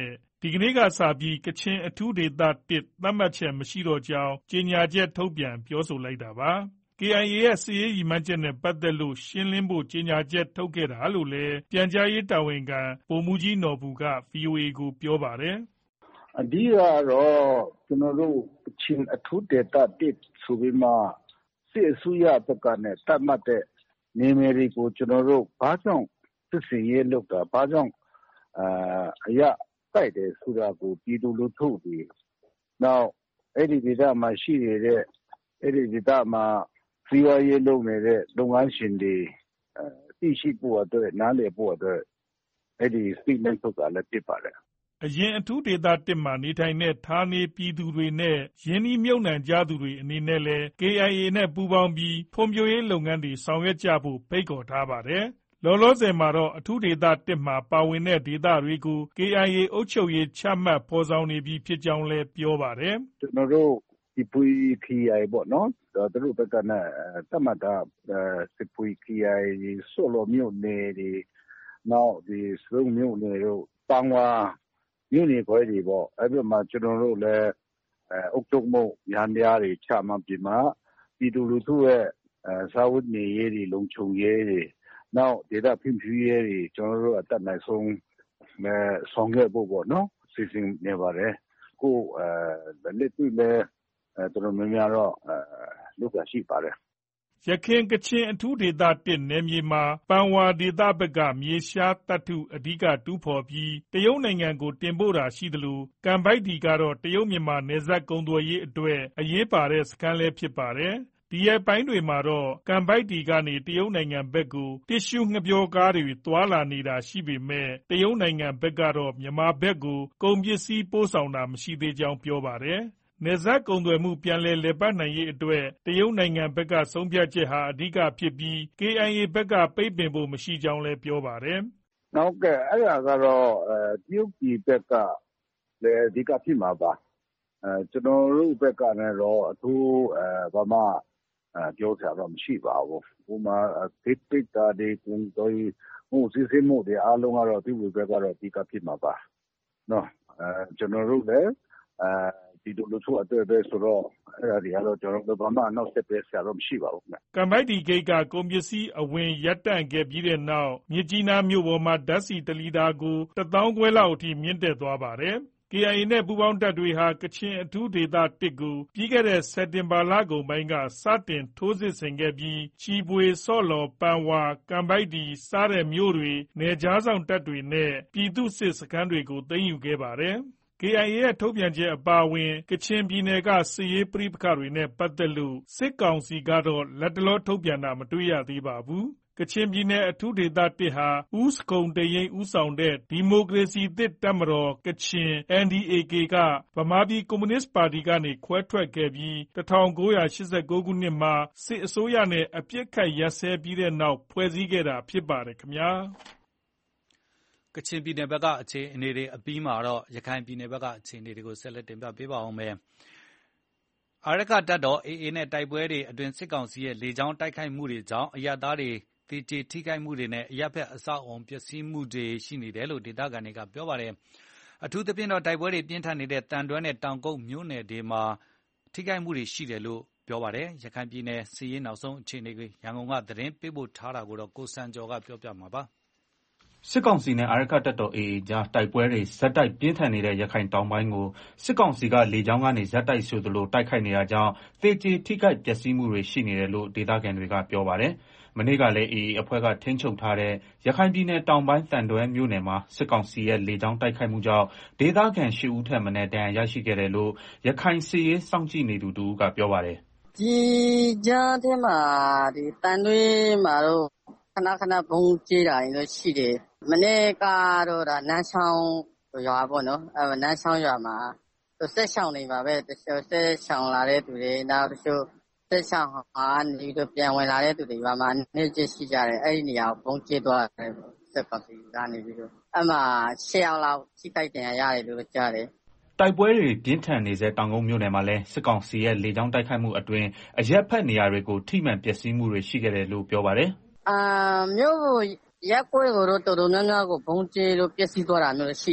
ဒီကနေ့ကစပြီးကချင်အထူးဒေသတစ်သတ်မှတ်ချက်မရှိတော့ကြောင်းကြေညာချက်ထုတ်ပြန်ပြောဆိုလိုက်တာပါ။ကေအိုင်အေ ရဲ့စစ်ရေးရည်မှန်းချက်နဲ့ပတ်သက်လို့ရှင်းလင်းဖို့ကြေညာချက်ထုတ်ခဲ့တာလို့လည်းပြန်ကြားရေးတာဝန်ခံဗိုလ်မှူးကြီးနော်ဘူက ဗွီအိုအေ ကိုပြောပါတယ်။အဓိကတော့ကျွန်တော်တို့ကချင်အထူးဒေသတစ်ဆိုပြီးမှစစ်အစိုးရဘက်ကနဲ့တတ်မှတ်တဲ့နေမြေတွေကိုကျွန်တော်တို့ဘာကြောင့်စစ်စင်ရေးလုပ်တာဘာကြောင့်အာအရာတိုက်တယ်ဆိုတာကိုပြည်သူလူထုတွေနောက်အဲ့ဒီဒေသမှာရှိနေတဲ့အဲ့ဒီဒေသမှာစီးပွားရေးလုပ်နေတဲ့လုပ်ငန်းရှင်တွေသိရှိဖို့အတွက်နားလည်ဖို့အတွက်အဲ့ဒီ statement ထုတ်တာလည်းဖြစ်ပါတယ်အရင်အထူးဒေသတစ်မှာနေထိုင်တဲ့ဌာနေပြည်သူတွေနဲ့ယင်းနှမြုပ်နှံကြသူတွေအနေနဲ့လည်း ကေအိုင်အေ နဲ့ပူးပေါင်းပြီးဖွံ့ဖြိုးရေးလုပ်ငန်းတွေဆောင်ရွက်ကြဖို့ဖိတ်ခေါ်ထားပါတယ်။လောလောဆယ်မှာတော့အထူးဒေသတစ်မှာပါဝင်တဲ့ဒေသတွေကို ကေအိုင်အေ အုပ်ချုပ်ရေးချမှတ်ဖော်ဆောင်နေပြီဖြစ်ကြောင်းလည်းပြောပါတယ်။ကျွန်တော်တို့ဒီပွေခီအိုင်ပေါ့နော်သူတို့ဘက်ကနဲ့တမတာစစ်ပွေခီအိုင်ဆိုလိုမျိုးနေဒီနောက်ဒီစုံမျိုးနေတို့ပန်းဝါမြို့နယ်ခွဲတွေပေါ့အဲ့ဒီမှာကျွန်တော်တို့လည်းအုပ်ချုပ်မှုရန်တရားတွေချမှတ်ပြီးမှပြည်သူလူထုရဲ့စာဝတ်နေရေးတွေလုံခြုံရေးတွေနောက်ဒေသဖွံ့ဖြိုးရေးတွေကျွန်တော်တို့အတက်နိုင်ဆုံးဆောင်ရွက်ဖို့ပေါ့နော်စီစဉ်နေပါတယ်ကိုအဲလက်တွေ့လည်းတော်တော်များများတော့လုပ်တာရှိပါတယ်ရခိုင်ကချင်အထူးဒေသတစ်နယ်မြေမှာပန်ဝါဒေသဘက်ကမြေရှားသတ္တုအဓိကတူးဖော်ပြီးတရုတ်နိုင်ငံကိုတင်ပို့တာရှိသလိုကမ်ဘိုက်ဒီကတော့တရုတ်မြန်မာနယ်စပ်ကုန်သွယ်ရေးအတွက်အရေးပါတဲ့စခန်းလည်းဖြစ်ပါတယ်ဒီရက်ပိုင်းတွေမှာတော့ကမ်ဘိုက်ဒီကနေတရုတ်နိုင်ငံဘက်ကိုတစ်ရှူးငှက်ပျောကားတွေသွာလာနေတာရှိပေမဲ့တရုတ်နိုင်ငံဘက်ကတော့မြန်မာဘက်ကိုကုန်ပစ္စည်းပို့ဆောင်တာမရှိသေးကြောင်းပြောပါတယ်နယ်စပ်ကုန်သွယ်မှုပြန်လည်လည်ပတ်နိုင်ရေးအတွက်တရုတ်နိုင်ငံဘက်ကဆုံးဖြတ်ချက်ဟာအဓိကဖြစ်ပြီး ကေအိုင်အေ ဘက်ကပိတ်ပင်ဖို့မရှိကြောင်းလည်းပြောပါတယ်။နောက်ကအဲ့ဒါကတော့တရုတ်ပြည်ဘက်ကလည်းအဓိကဖြစ်မှာပါ။အဲကျွန်တော်တို့ဘက်ကလည်းတော့အထူးအဲဘာမှပြောစရာတော့မရှိပါဘူး။ဥပမာပိတ်ပိတ်တာဒီကုန်သွယ်မှုစစ်စစ်မှုတွေအားလုံးကတော့ဒီဘက်ကတော့အဓိကဖြစ်မှာပါ။နော်အဲကျွန်တော်တို့လည်းအဲဒီလိုလို့ဆိုအတွက်ပဲဆိုတော့အဲ့ဒါတွေကတော့ကျွန်တော်တို့ဘာမှနောက်ဆက်တွဲဆရာတော့မရှိပါဘူး။ကမ်ဘိုက်ဒီဂိတ်ကကုန်ပစ္စည်းအဝင်ရပ်တန့်ခဲ့ပြီးတဲ့နောက်မြစ်ကြီးနားမြို့ပေါ်မှာဓာတ်ဆီတလီတာကိုတစ်သောင်းခွဲလောက်အထိမြင့်တက်သွားပါတယ်။ ကေအိုင်အေ နဲ့ပူးပေါင်းတပ်တွေဟာကချင်အထူးဒေသတစ်ကိုပြီးခဲ့တဲ့စက်တင်ဘာလကုန်ပိုင်းကစတင်ထိုးစစ်ဆင်ခဲ့ပြီးချီဖွေ၊ဆော့လော်၊ပန်ဝါ၊ကန်ပိုက်တီစတဲ့မြို့တွေနယ်ခြားစောင့်တပ်တွေနဲ့ပြည်သူ့စစ်စခန်းတွေကိုသိမ်းယူခဲ့ပါတယ်။ ကေအိုင်အေ ရဲ့ထုတ်ပြန်ချက်အပါအဝင်ကချင်ပြည်နယ်ကစစ်ရေးပဋိပက္ခတွေနဲ့ပတ်သက်လို့စစ်ကောင်စီကတော့လတ်တလောထုတ်ပြန်တာမတွေ့ရသေးပါဘူး။ကချင်ပြည်နယ်အထူးဒေသတစ်ဟာဦးဇခုန်တိန့်ယိန်းဦးဆောင်တဲ့ဒီမိုကရေစီသစ်တပ်မတော်(ကချင်) အန် ဒီ အေ ကေ ကဗမာပြည်ကွန်မြူနစ်ပါတီကနေခွဲထွက်ခဲ့ပြီး၁၉၈၉ခုနှစ်မှာစစ်အစိုးရနဲ့အပစ်အခတ်ရပ်စဲပြီးတဲ့နောက်ဖွဲ့စည်းခဲ့တာဖြစ်ပါတယ်ခင်ဗျာကချင်ပြည်နယ်ဘက်ကအခြေအနေတွေအပြီးမှာတော့ရခိုင်ပြည်နယ်ဘက်ကအခြေအနေတွေကိုဆက်လက်တင်ပြပေးပါဦးမယ်။အာရက္ခတပ်တော် အေအေ နဲ့တိုက်ပွဲတွေအတွင်းစစ်ကောင်စီရဲ့လေကြောင်းတိုက်ခိုက်မှုတွေကြောင့်အရပ်သားတွေသေကျေထိခိုက်မှုတွေနဲ့အရပ်ဘက်အဆောက်အအုံပျက်စီးမှုတွေရှိနေတယ်လို့ဒေသခံတွေကပြောပါတယ်။အထူးသဖြင့်တော့တိုက်ပွဲတွေပြင်းထန်နေတဲ့တန်တွဲနဲ့တောင်ကုတ်မြို့နယ်တွေမှာထိခိုက်မှုတွေရှိတယ်လို့ပြောပါတယ်။ရခိုင်ပြည်နယ်စစ်ရေးနောက်ဆုံးအခြေအနေကိုရန်ကုန်ကသတင်းပေးပို့ထားတာကိုကိုစံကျော်ကပြောပြမှာပါ။စစ်ကောင်စီနဲ့အာရက္ခတပ်တော် အေအေ ကြားတိုက်ပွဲတွေဆက်တိုက်ပြင်းထန်နေတဲ့ရခိုင်တောင်ပိုင်းကိုစစ်ကောင်စီကလေကြောင်းကနေဆက်တိုက်ဆိုသလိုတိုက်ခိုက်နေတာကြောင့်သေကျေထိခိုက်ပျက်စီးမှုတွေရှိနေတယ်လို့ဒေသခံတွေကပြောပါတယ်။မနေ့ကလည်း အေအေ အဖွဲ့ကထိန်းချုပ်ထားတဲ့ရခိုင်ပြည်နယ်တောင်ပိုင်းသံတွဲမြို့နယ်မှာစစ်ကောင်စီရဲ့လေကြောင်းတိုက်ခိုက်မှုကြောင့်ဒေသခံရှစ်ဦးထက်မနည်းဒဏ်ရာရရှိခဲ့တယ်လို့ရခိုင်စစ်ရေးစောင့်ကြည့်နေသူတဦးကပြောပါတယ်။ဒီကြားထဲမှာဒီတန်တွဲမှာတော့ခဏခဏဗုံးကျတာတွေရှိတယ်။မနေ့ကတော့ဒါနန်းချောင်းရွာပေါ့နော်။အဲနန်းချောင်းရွာမှာဆက်ရှောင်နေပါပဲ။တချို့ဆက်ရှောင်လာတဲ့သူတွေနောက်တချို့ဆက်ရှောင်ဟာနေပြီးတော့ပြန်ဝင်လာတဲ့သူတွေရွာမှာနေကျရှိကြတယ်။အဲ့ဒီနေရာကိုဗုံးကျသွားတယ်စစ်ကောင်စီကနေပြီးတော့အဲ့မှာရှစ်ယောက်လောက်ထိခိုက်ဒဏ်ရာရတယ်လို့ကြားတယ်။တိုက်ပွဲတွေပြင်းထန်နေစေတောင်ကုန်းမြို့နယ်မှာလည်းစစ်ကောင်စီရဲ့လေကြောင်းတိုက်ခိုက်မှုအတွင်းအရက်ဖက်နေရာတွေကိုထိမှန်ပျက်စီးမှုတွေရှိခဲ့တယ်လို့ပြောပါတယ်။အာမြို့ရက်ကွဲကိုတော့တော်တော်များများကိုဘုံကျဲလို့ပျက်စီးသွားတာမျိုးရှိတယ်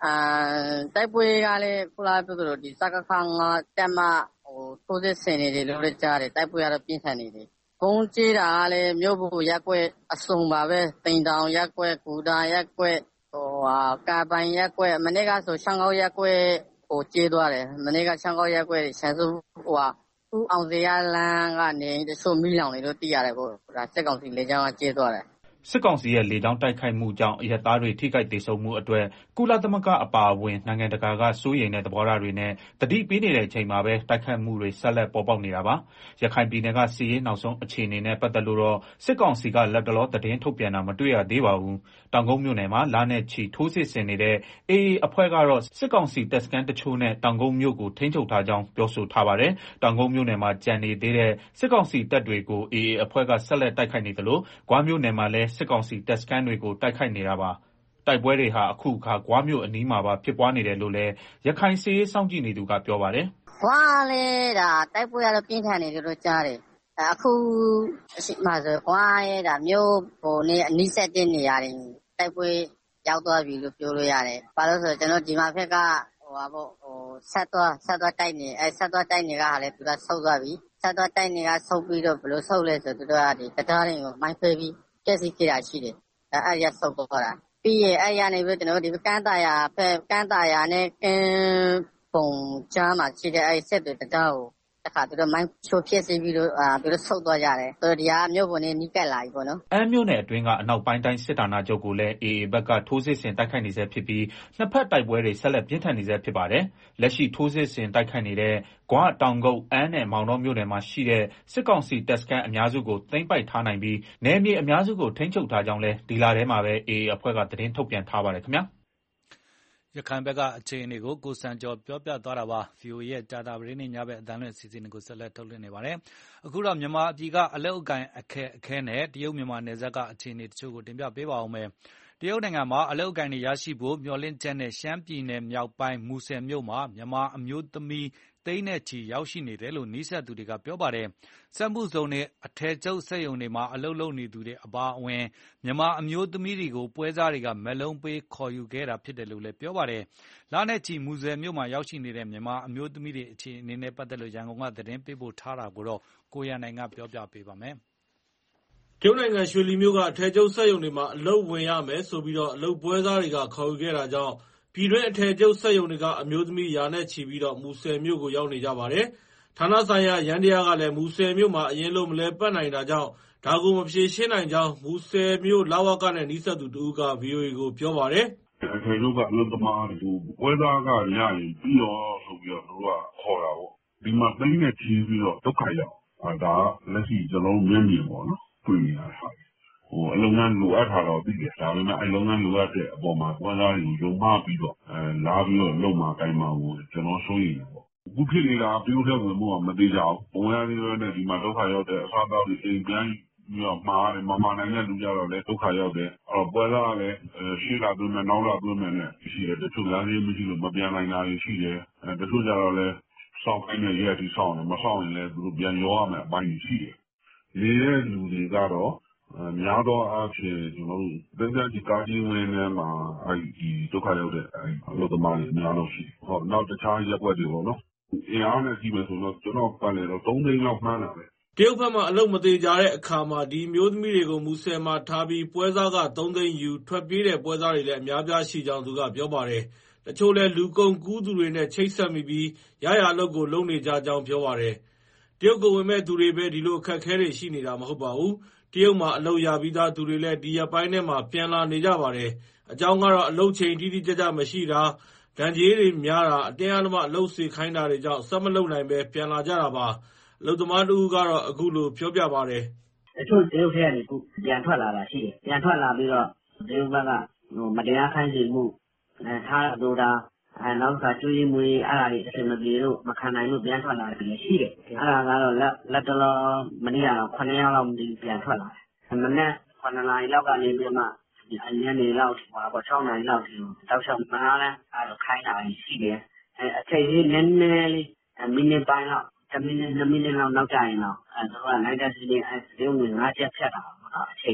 အာတိုက်ပွဲကလည်းခုလာပြောသလိုဒီစကခန်းကတက်မဟိုထိုးစစ်ဆင်နေတယ်လို့လည်းကြားတယ်တိုက်ပွဲကတော့ပြင်းထန်နေတယ်ကုန်းကျေးတာကလည်းမြို့ဘူးရက်ကွက်အစုံပါပဲတိန်တောင်ရက်ကွက်ကူတာရက်ကွက်ဟိုဟာကာပိုင်ရက်ကွက်မနေ့ကဆိုရှောင်းကောက်ရက်ကွက်ဟိုကျေးသွားတယ်မနေ့ကရှောင်းကောက်ရက်ကွက်ဆန်စုဟိုဟာဦးအောင်စရာလန်းကနေတချို့မိလောင်တွေလို့သိရတယ်ပေါ့ဒါစက်ကောင်စီလေကြောင်းကကျေးသွားတယ်စစ်ကောင်စီရဲ့လေကြောင်းတိုက်ခိုက်မှုကြောင့်အရသားတွေထိခိုက်ဒေဆုံးမှုအတွက်ကုလသမဂ္ဂအပါအဝင်နိုင်ငံတကာကစိုးရိမ်တဲ့သဘောထားတွေနဲ့တတိပေးနေတဲ့အချိန်မှာပဲတိုက်ခိုက်မှုတွေဆက်လက်ပေါ်ပေါက်နေတာပါရခိုင်ပြည်နယ်ကစီးရေးနောက်ဆုံးအခြေအနေနဲ့ပတ်သက်လို့တော့စစ်ကောင်စီကလက်တလောသတင်းထုတ်ပြန်တာမတွေ့ရသေးပါဘူးတောင်ကုန်းမြို့နယ်မှာလာနဲ့ချီထိုးစစ်ဆင်နေတဲ့ အေအေ အဖွဲ့ကတော့စစ်ကောင်စီတပ်စခန်းတချို့နဲ့တောင်ကုန်းမြို့ကိုထိန်းချုပ်ထားကြောင်းပြောဆိုထားပါတယ်တောင်ကုန်းမြို့နယ်မှာကြံနေသေးတဲ့စစ်ကောင်စီတပ်တွေကို အေအေ အဖွဲ့ကဆက်လက်တိုက်ခိုက်နေသလိုဂွားမြို့နယ်မှာလည်းစစ်ကောင်စီတပ်စခန်းတွေကိုတိုက်ခိုက်နေတာပါတိုက်ပွဲတွေဟာအခုအခါဂွားမြို့အနီးမှာပါဖြစ်ပွားနေတယ်လို့လည်းရခိုင်စစ်ရေးစောင့်ကြည့်နေသူကပြောပါတယ်ဂွားလေဒါတိုက်ပွဲကတော့ပြင်းထန်နေတယ်လို့ကြားတယ်အခုအရှိမှဆိုဂွားရဲ့ဒါမြို့ဟိုနေအနီးဆက်တဲ့နေရာတွေတိုက်ပွဲရောက်သွားပြီလို့ပြောလို့ရတယ်ဘာလို့ဆိုကျွန်တော်ဒီမှာဖက်ကဟိုဟာပေါ့ဟိုဆက်သွားဆက်သွားတိုက်နေအဲဆက်သွားတိုက်နေကဟာလေသူကဆုတ်သွားပြီဆက်သွားတိုက်နေကဆုတ်ပြီးတော့ဘယ်လိုဆုတ်လဲဆိုသူတို့ကဒီတရားတွေကိုမိုင်းဆွဲပြီးပြက်စီးကြတာရှိတယ်အဲအဲ့ရဆုတ်သွားတာပြီးရင်အဲ့ရနေပြီးကျွန်တော်ဒီကန်းတာယာဖက်ကန်းတာယာနဲ့ကင်းပုံကြားမှာရှိတဲ့အဲ့ဆက်တွေတရားကိုတခါသူတို့မိုင်းချိုးဖြစ်စီပြီးတော့အာသူတို့ဆုတ်သွားကြတယ်သူတို့ဒီဟာမြို့ပေါ်နေနီးကပ်လာပြီပေါ့နော်အမ်းမြို့နယ်အတွင်းကအနောက်ပိုင်းတိုင်းစစ်ဌာနချုပ်ကိုလည်း အေအေ ဘက်ကထိုးစစ်ဆင်တိုက်ခိုက်နေဆဲဖြစ်ပြီးနှစ်ဖက်တိုက်ပွဲတွေဆက်လက်ပြင်းထန်နေဆဲဖြစ်ပါတယ်လက်ရှိထိုးစစ်ဆင်တိုက်ခိုက်နေတဲ့ဂွားတောင်ကုတ်အမ်းနဲ့မောင်တော်မြို့နယ်မှာရှိတဲ့စစ်ကောင်စီတပ်စခန်းအများစုကိုသိမ်းပိုက်ထားနိုင်ပြီးနယ်မြေအများစုကိုထိန်းချုပ်ထားကြောင်းလည်းဒီလထဲမှာပဲ အေအေ အဖွဲ့ကသတင်းထုတ်ပြန်ထားပါတယ်ခင်ဗျာရခိုင်ဘက်ကအခြေအနေကိုကိုစံကျော်ပြောပြသွားတာပါ ဗီအိုအေ ရဲ့တာတာပရင်းညဘက်အတန်းလွင့်အစီအစဉ်ကိုဆက်လက်ထုတ်လွှင့်နေပါတယ်အခုတော့မြန်မာအပြည်ကအလက်အကင်အခက်အခဲနဲ့တရုတ်မြန်မာနယ်စပ်ကအခြေအနေတချို့ကိုတင်ပြပေးပါအောင်မယ်တရုတ်နိုင်ငံမှာအလုပ်အကင်တွေရရှိဖို့မျှော်လင့်ချက်နဲ့ရှမ်းပြည်နယ်မြောက်ပိုင်းမူဆယ်မြို့မှာမြန်မာအမျိုးသမီးသိန်းနဲ့ချီရောက်ရှိနေတယ်လို့နီးစပ်သူတွေကပြောပါတယ်စက်မှုဇုံတွေအထည်ချုပ်စက်ရုံတွေမှာအလုပ်လုပ်နေသူတွေအပါအဝင်မြန်မာအမျိုးသမီးတွေကိုပွဲစားတွေကမက်လုံးပေးခေါ်ယူခဲ့တာဖြစ်တယ်လို့လည်းပြောပါတယ်လနဲ့ချီမူဆယ်မြို့မှာရောက်ရှိနေတဲ့မြန်မာအမျိုးသမီးတွေအခြေအနေနဲ့ပတ်သက်လို့ရန်ကုန်ကသတင်းပေးပို့ထားတာကိုတော့ကိုရန်နိုင်ကပြောပြပေးပါမယ်ကျုံနိုင်ငံရွှေလီမြို့ကအထည်ချုပ်စက်ရုံတွေမှာအလုပ်ဝင်ရမယ်ဆိုပြီးတော့အလုပ်ပွဲစားတွေကခေါ်ယူခဲ့တာကြောင့်ပြည်တွင်းအထည်ချုပ်စက်ရုံတွေကအမျိုးသမီးရာနဲ့ချီပြီးတော့မူဆယ်မြို့ကိုရောက်နေကြပါတယ်။ဌာနဆိုင်ရာရန်တရားကလည်းမူဆယ်မြို့မှာအရင်လိုမလဲပတ်နိုင်တာကြောင့်ဒါကိုမဖြေရှင်းနိုင်ကြောင်းမူဆယ်မြို့လဝကနဲ့နီးစပ်သူတူက ဗီအိုအေကိုပြောပါတယ်။အထည်ချုပ်ကအလုပ်သမားတွေကိုပွဲစားကရရင်ပြီးတော့ဆိုပြီးတော့တို့ကခေါ်တာပေါ့။ဒီမှာသိန်းနဲ့ချီပြီးတော့ဒုက္ခရောက်။အဲဒါလက်ရှိကျွန်တော်မျက်မြင်ပေါ့နော်။တွေ့နေတာဟာ။ဟိုအလုပ်ငန်းလိုအပ်တာတော့သိတယ်ဒါပေမဲ့အလုပ်ငန်းလိုအပ်တဲ့အပေါ်မှာပွဲစားတွေယုံမှားပြီးတော့အဲလာပြီးတော့လုံမှာတိုင်မှာကိုကျွန်တော်စိုးရိမ်တယ်ပေါ့အခုဖြစ်နေတာပြုတ်တဲ့ဝင်မှုကမသေးကြဘူးဘုံရသေးတယ်နဲ့ဒီမှာဒုက္ခရောက်တဲ့အစားအသောက်တွေအိမ်ပြန်ပြီးတော့မှားတယ်မမနိုင်တဲ့လူကြတော့လည်းဒုက္ခရောက်တယ်အဲ့တော့ပွဲစားကလည်းရှေ့လာသွင်းမယ်နောက်လာသွင်းမယ်နဲ့ရှိတယ်တချို့လမ်းလေးမရှိလို့မပြန်နိုင်တာရှိတယ်အဲတချို့ကြတော့လည်းစောင့်ခိုင်းတဲ့ရက်တီစောင့်တယ်မစောင့်ရင်လည်းသူတို့ပြန်ရောရမယ်အပိုင်းရှိတယ်နေတဲ့လူတွေကတော့များသောအားဖြင့်ကျွန်တော်တို့တိုင်းပြည်ကားကြီးဝင်နေမှာအဲဒီဒုက္ခရောက်တဲ့အလုပ်သမားတွေအများလို့ရှိဟောနောက်တခြားရက်ွက်တွေပေါ့နော်အင်အားနဲ့ကြည့်မယ်ဆိုတော့ကျွန်တော်ပတ်နေတော့သုံးသိန်းလောက်မှန်းတာပဲတရုတ်ဘက်မှာအလုပ်မသေးကြတဲ့အခါမှာဒီမျိုးသမီးတွေကိုမူဆယ်မှာထားပြီးပွဲစားကသုံးသိန်းယူထွက်ပြေးတဲ့ပွဲစားတွေလည်းအများပြားရှိကြောင်းသူကပြောပါတယ်တချို့လဲလူကုန်ကူးသူတွေနဲ့ချိတ်ဆက်မိပြီးရရအလုပ်ကိုလုပ်နေကြကြောင်းပြောပါတယ်တရုတ်ကိုဝင်မဲ့သူတွေပဲဒီလိုအခက်အခဲတွေရှိနေတာမဟုတ်ပါဘူးတရုတ်မှာအလုပ်ရပြီးသားသူတွေလည်းဒီရက်ပိုင်းထဲမှာပြန်လာနေကြပါတယ်အကြောင်းကတော့အလုပ်ချိန်တိတိကျကျမရှိတာဒဏ်ကြေးတွေများတာအတင်းအဓမ္မအလုပ်စေခိုင်းတာတွေကြောင့်ဆက်မလုပ်နိုင်ပဲပြန်လာကြတာပါအလုပ်သမားတူကတော့အခုလိုပြောပြပါတယ်အချို့တရုတ်ထဲကနေခုပြန်ထွက်လာတာရှိတယ်ပြန်ထွက်လာပြီးတော့တရုတ်ဘက်ကဟိုမတရားခိုင်းစေမှုအဲထားတော့တာအဲနောက်ကကျွေးမွေးအဲ့ဒါတွေအစမပြေလို့မခံနိုင်လို့ပြန်ထွက်လာတယ်ရှိတယ်အဲ့ဒါကတော့လက်လက်တလောမနေ့ကတော့ခုနှစ်ယောက်လောက်မသိပြန်ထွက်လာတယ်မနေ့ခုနှစ်နာရီလောက်ကနေပြီးမှအညနေလောက်ဟိုပေါ့၆နာရီလောက်ဒီတောက်လျှောက်မနာလဲအဲ့လိုခိုင်းတာရှိတယ်အဲအချိန်ကြီးနည်းနည်းလေးမိနစ်ပိုင်းလောက်တစ်မိနစ်နှစ်မိနစ်လောက်နောက်ကျရင်တော့အဲတို့ကလိုက်တဲ့စီးနေအဲတရုတ်ငွေငါးချက်ဖြတ်တာပေါ့နော်အချိန်ကြီးတ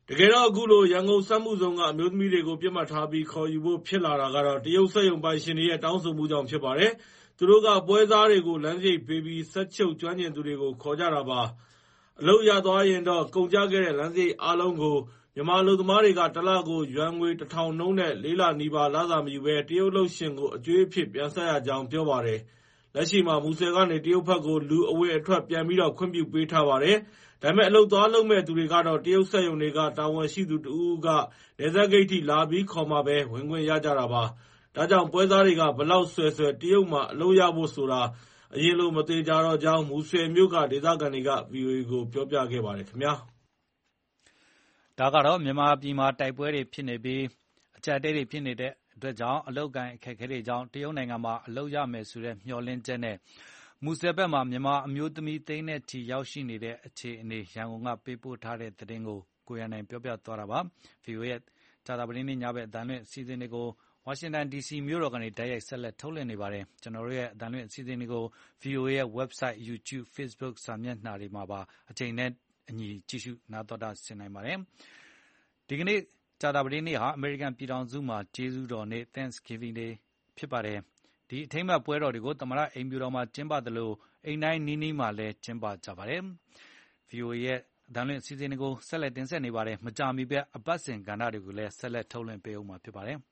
တကယ်တော့အခုလိုရန်ကုန်စက်မှုဇုံကအမျိုးသမီးတွေကိုပြစ်မှတ်ထားပြီးခေါ်ယူဖို့ဖြစ်လာတာကတော့တရုတ်စက်ရုံပိုင်ရှင်တွေရဲ့တောင်းဆိုမှုကြောင့်ဖြစ်ပါတယ်။သူတို့ကပွဲစားတွေကိုလမ်းစရိတ်ပေးပြီးဆက်ချုပ်ကျွမ်းကျင်သူတွေကိုခေါ်ကြတာပါ။အလုပ်ရသွားရင်တော့ကုန်ကျခဲ့တဲ့လမ်းစရိတ်အားလုံးကိုမြန်မာအလုပ်သမားတွေကတလကိုယွမ်ငွေတစ်ထောင်နှုန်းနဲ့လေးလနီးပါးလစာမယူဘဲတရုတ်လုပ်ရှင်ကိုအကျွေးအဖြစ်ပြန်ဆက်ရကြောင်းပြောပါတယ်။လက်ရှိမှာမူဆယ်ကနေတရုတ်ဘက်ကိုလူအဝင်အထွက်ပြန်ပြီးတော့ခွင့်ပြုပေးထားပါတယ်။ဒါပေမဲ့အလုပ်သွားလုပ်မဲ့သူတွေကတော့တရုတ်စက်ရုံတွေကတာဝန်ရှိသူတဦးကနယ်စပ်ဂိတ်ထိလာပြီးခေါ်မှပဲဝင်ခွင့်ရကြတာပါ။ဒါကြောင့်ပွဲစားတွေကဘလောက်ဆွဲဆွဲတရုတ်မှာအလုပ်ရဖို့ဆိုတာအရင်လိုမသေးကြတော့ကြောင်းမူဆယ်မြို့ကဒေသခံတွေက ဗွီအိုအေ ကိုပြောပြခဲ့ပါတယ်ခင်ဗျာ။ဒါကတော့မြန်မာပြည်မှာတိုက်ပွဲတွေဖြစ်နေပြီးအကြမ်းတဲတွေဖြစ်နေတဲ့အတွက်ကြောင့်အလုပ်ကိုင်အခက်အခဲတွေကြောင့်တရုတ်နိုင်ငံမှာအလုပ်ရမယ်ဆိုတဲ့မျှော်လင့်ချက်နဲ့မူဆယ်ဘက်မှာမြန်မာအမျိုးသမီးသိန်းနဲ့ချီရောက်ရှိနေတဲ့အခြေအနေရန်ကုန်ကပေးပို့ထားတဲ့သတင်းကိုကိုရန်နိုင်ပြောပြသွားတာပါ။ ဗီအိုအေရဲ့ကြာသပတေးနေ့ညဘက်အသံလွှင့်အစီအစဉ်တွေကိုဝါရှင်တန်ဒီစီမြို့တော်ကနေတိုက်ရိုက်ဆက်လက်ထုတ်လွှင့်နေပါတယ်။ကျွန်တော်တို့ရဲ့အသံလွှင့်အစီအစဉ်တွေကို ဗီအိုအေရဲ့ website, YouTube, Facebook စာမျက်နှာတွေမှာပါအချိန်နဲ့အညီကြည့်ရှုနားတော်တာဆင်နိုင်ပါတယ်။ဒီကနေ့ကြာသပတေးနေ့ဟာအမေရိကန်ပြည်ထောင်စုမှာကျေးဇူးတော်နေ့ Thanksgiving Day ဖြစ်ပါတယ်။ဒီအထိမ်းအမှတ်ပွဲတော်တွေကိုသမ္မတအိမ်ဖြူတော်မှာကျင်းပသလိုအိမ်တိုင်းနီးနီးမှာလည်းကျင်းပကြပါတယ်။ ဗီအိုအေရဲ့အသံလွှင့်အစီအစဉ်တွေကိုဆက်လက်တင်ဆက်နေပါတယ်။မကြာမီပဲအပတ်စဉ်ကဏ္ဍတွေကိုလည်းဆက်လက်ထုတ်လွှင့်ပေးဦးမှာဖြစ်ပါတယ်။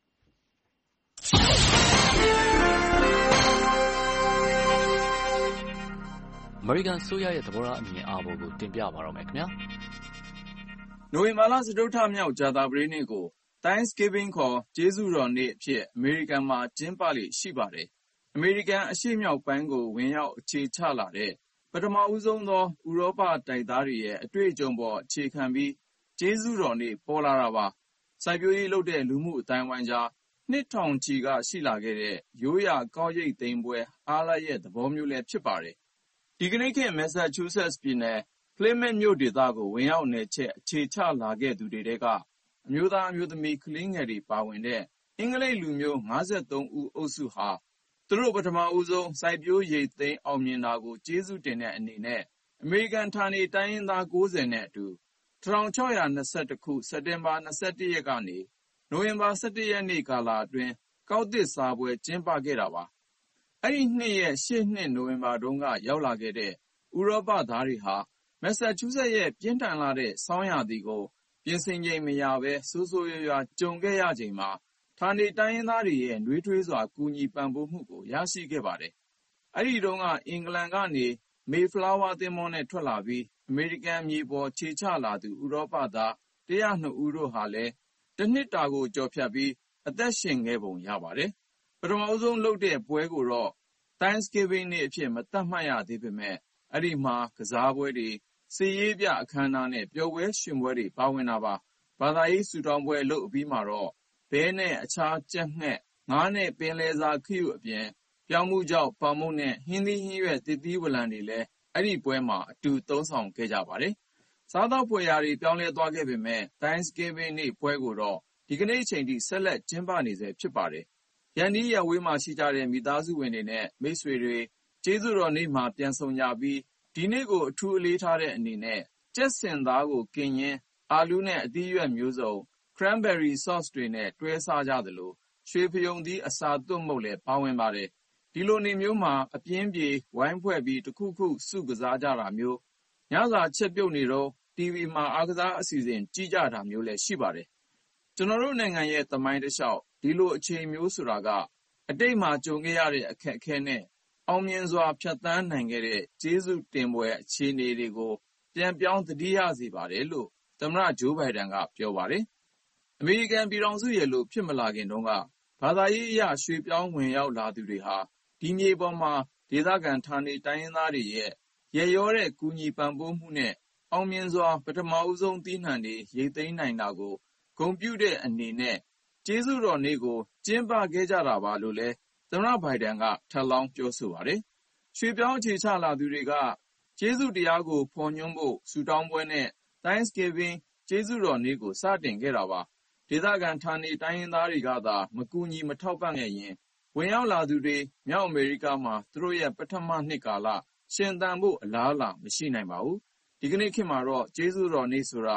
အမေရိကန်ဆိုရရဲ့သဘောထားအမြင်အာဘော်ကိုတင်ပြပါတော့မယ်ခင်ဗျာ။နိုဝင်ဘာလစတုတ္ထမြောက်ကြာသပတေးနေ့ကို Thanksgiving ခေါ်ကျေးဇူးတော်နေ့အဖြစ်အမေရိကန်မှာကျင်းပလေ့ရှိပါတယ်။အမေရိကန်အရှေ့မြောက်ပိုင်းကိုဝင်ရောက်အခြေချလာတဲ့ပထမဦးဆုံးသောဥရောပတိုက်သားတွေရဲ့အတွေ့အကြုံပေါ်အခြေခံပြီးကျေးဇူးတော်နေ့ပေါ်လာတာပါ။စိုက်ပျိုးရေးလုပ်တဲ့လူမှုအသိုင်းအဝိုင်းကြားနှစ်ထောင်ချီကရှိလာခဲ့တဲ့ရိုးရာကောက်ရိပ်သိမ်းပွဲအားလပ်ရက်သဘောမျိုးလည်းဖြစ်ပါတယ်။ဒီကနေ့ခေတ် Massachusetts ပြည်နယ် Plymouth မြို့ဒေသကိုဝင်ရောက်နယ်ချဲ့အခြေချလာခဲ့သူတွေထဲကအမျိုးသားအမျိုးသမီးကလေးငယ်တွေပါဝင်တဲ့အင်္ဂလိပ်လူမျိုးငါးဆယ်သုံးဦးအုပ်စုဟာသူတို့ပထမဦးဆုံးစိုက်ပျိုးရိပ်သိမ်းအောင်မြင်တာကိုကျေးဇူးတင်တဲ့အနေနဲ့အမေရိကန်ဌာနေတိုင်းရင်းသားကိုးဆယ်နဲ့အတူ၁၆၂၁ခုစက်တင်ဘာ၂၁ရက်ကနေနိုဝင်ဘာ၁၁ရက်နေ့ကာလအတွင်းကောက်သစ်စားပွဲကျင်းပခဲ့တာပါ။အဲ့ဒီနှစ်ရဲ့ရှေ့နှစ်နိုဝင်ဘာတုန်းကရောက်လာခဲ့တဲ့ဥရောပသားတွေဟာမက်ဆာချူးဆက်ရဲ့ပြင်းထန်လာတဲ့ဆောင်းရာသီကိုပြင်ဆင်ချိန်မရဘဲဆိုးဆိုးရွားရွားကြုံခဲ့ရချိန်မှာဌာနေတိုင်းရင်းသားတွေရဲ့နှွေးထွေးစွာကူညီပံ့ပိုးမှုကိုရရှိခဲ့ပါတယ်။အဲ့ဒီတုန်းကအင်္ဂလန်ကနေ Mayflower သင်္ဘောနဲ့ထွက်လာပြီးအမေရိကန်မြေပေါ်ခြေချလာသူဥရောပသား၁၀၂ဦးတို့ဟာလည်းတစ်နှစ်တာကိုကျော်ဖြတ်ပြီးအသက်ရှင်ခဲ့ပုံရပါတယ်။ပထမဆုံးလုပ်တဲ့ပွဲကိုတော့ Thanksgiving နေ့အဖြစ်မသတ်မှတ်ရသေးပေမဲ့အဲ့ဒီမှာကစားပွဲတွေစစ်ရေးပြအခမ်းအနားနဲ့ပျော်ပွဲရွှင်ပွဲတွေပါဝင်တာပါ။ဘာသာရေးဆုတောင်းပွဲလုပ်အပြီးမှာတော့ဘဲနဲ့အခြားကြက်ငှက်ငါးနဲ့ပင်လယ်စာခရုအပြင်ပြောင်းမှုကြောင့်ပေါင်မုတ်နဲ့ဟင်းသီးဟင်းရွက်သစ်သီးဝလံတွေလည်းအဲ့ဒီပွဲမှာအတူသုံးဆောင်ခဲ့ကြပါတယ်။စားသောက်ဖွယ်ရာတွေပြောင်းလဲသွားခဲ့ပေမဲ့ Thanksgiving နေ့ပွဲကိုတော့ဒီကနေ့အချိန်ထိဆက်လက်ကျင်းပနေဆဲဖြစ်ပါတယ်။ရန်ဒီရပ်ဝေးမှာရှိကြတဲ့မိသားစုဝင်တွေနဲ့မိတ်ဆွေတွေကျေးဇူးတော်နေ့မှာပြန်ဆုံကြပြီးဒီနေ့ကိုအထူးအလေးထားတဲ့အနေနဲ့ကြက်စင်သားကိုကင်ရင်အာလူးနဲ့အသီးရွက်မျိုးစုံ cranberry sauce တွေနဲ့တွဲစားကြသလိုရွှေဖရုံသီးအစာသွပ်မုတ်လည်းပါဝင်ပါတယ်။ဒီလိုနေ့မျိုးမှာအပြင်းပြေဝိုင်းဖွဲ့ပြီးတစ်ခုခုစုကစားကြတာမျိုးညစာချက်ပြုတ်နေတော့တီဗီမှာအားကစားအစီအစဉ်ကြည့်ကြတာမျိုးလည်းရှိပါတယ်။ကျွန်တော်တို့နိုင်ငံရဲ့သမိုင်းတစ်လျှောက်ဒီလိုအချိန်မျိုးဆိုတာကအတိတ်မှာကြုံခဲ့ရတဲ့အခက်အခဲနဲ့အောင်မြင်စွာဖြတ်သန်းနိုင်ခဲ့တဲ့ကျေးဇူးတင်ပွဲအခြေအနေတွေကိုပြန်ပြောင်းသတိရစေပါတယ်လို့သမ္မတဂျိုးဘိုင်ဒန်ကပြောပါတယ်။အမေရိကန်ပြည်ထောင်စုရဲ့လို့ဖြစ်မလာခင်တုန်းကဘာသာရေးအရရွှေ့ပြောင်းဝင်ရောက်လာသူတွေဟာဒီမြေပေါ်မှာဒေသခံဌာနေတိုင်းရင်းသားတွေရဲ့ရရောတဲ့ကူညီပံ့ပိုးမှုနဲ့အောင်မြင်စွာပထမဦးဆုံးသီးနှံတွေရိတ်သိမ်းနိုင်တာကိုဂုဏ်ပြုတဲ့အနေနဲ့ကျေးဇူးတော်နေ့ကိုကျင်းပခဲ့ကြတာပါလို့လည်းသမ္မတဘိုင်ဒန်ကထပ်လောင်းပြောဆိုပါတယ်။ရွှေ့ပြောင်းအခြေချလာသူတွေကကျေးဇူးတရားကိုဖော်ညွှန်းဖို့ဆုတောင်းပွဲနဲ့ Thanksgiving ကျေးဇူးတော်နေ့ကိုစတင်ခဲ့တာပါ။ဒေသခံဌာနေတိုင်းရင်းသားတွေကသာမကူညီမထောက်ပံ့ခဲ့ရင်ဝင်ရောက်လာသူတွေမြောက်အမေရိကမှာသူတို့ရဲ့ပထမနှစ်ကာလရှင်သန်ဖို့အလားအလာမရှိနိုင်ပါဘူး။ဒီကနေ့ခေတ်မှာတော့ကျေးဇူးတော်နေ့ဆိုတာမိ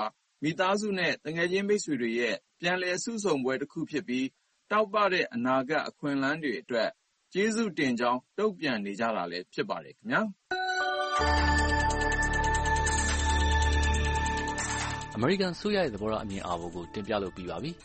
မိသားစုနဲ့တငယ်ချင်းမိတ်ဆွေတွေရဲ့ပြန်လည်စုဆုံပွဲတစ်ခုဖြစ်ပြီးတောက်ပတဲ့အနာဂတ်အခွင့်အလမ်းတွေအတွက်ကျေးဇူးတင်ကြောင်းတုံ့ပြန်နေကြတာလည်းဖြစ်ပါတယ်ခင်ဗျာအမေရိကန်ဆိုရရဲ့သဘောထားအမြင်အာဘော်ကိုတင်ပြလို့ပြီးပါပြီ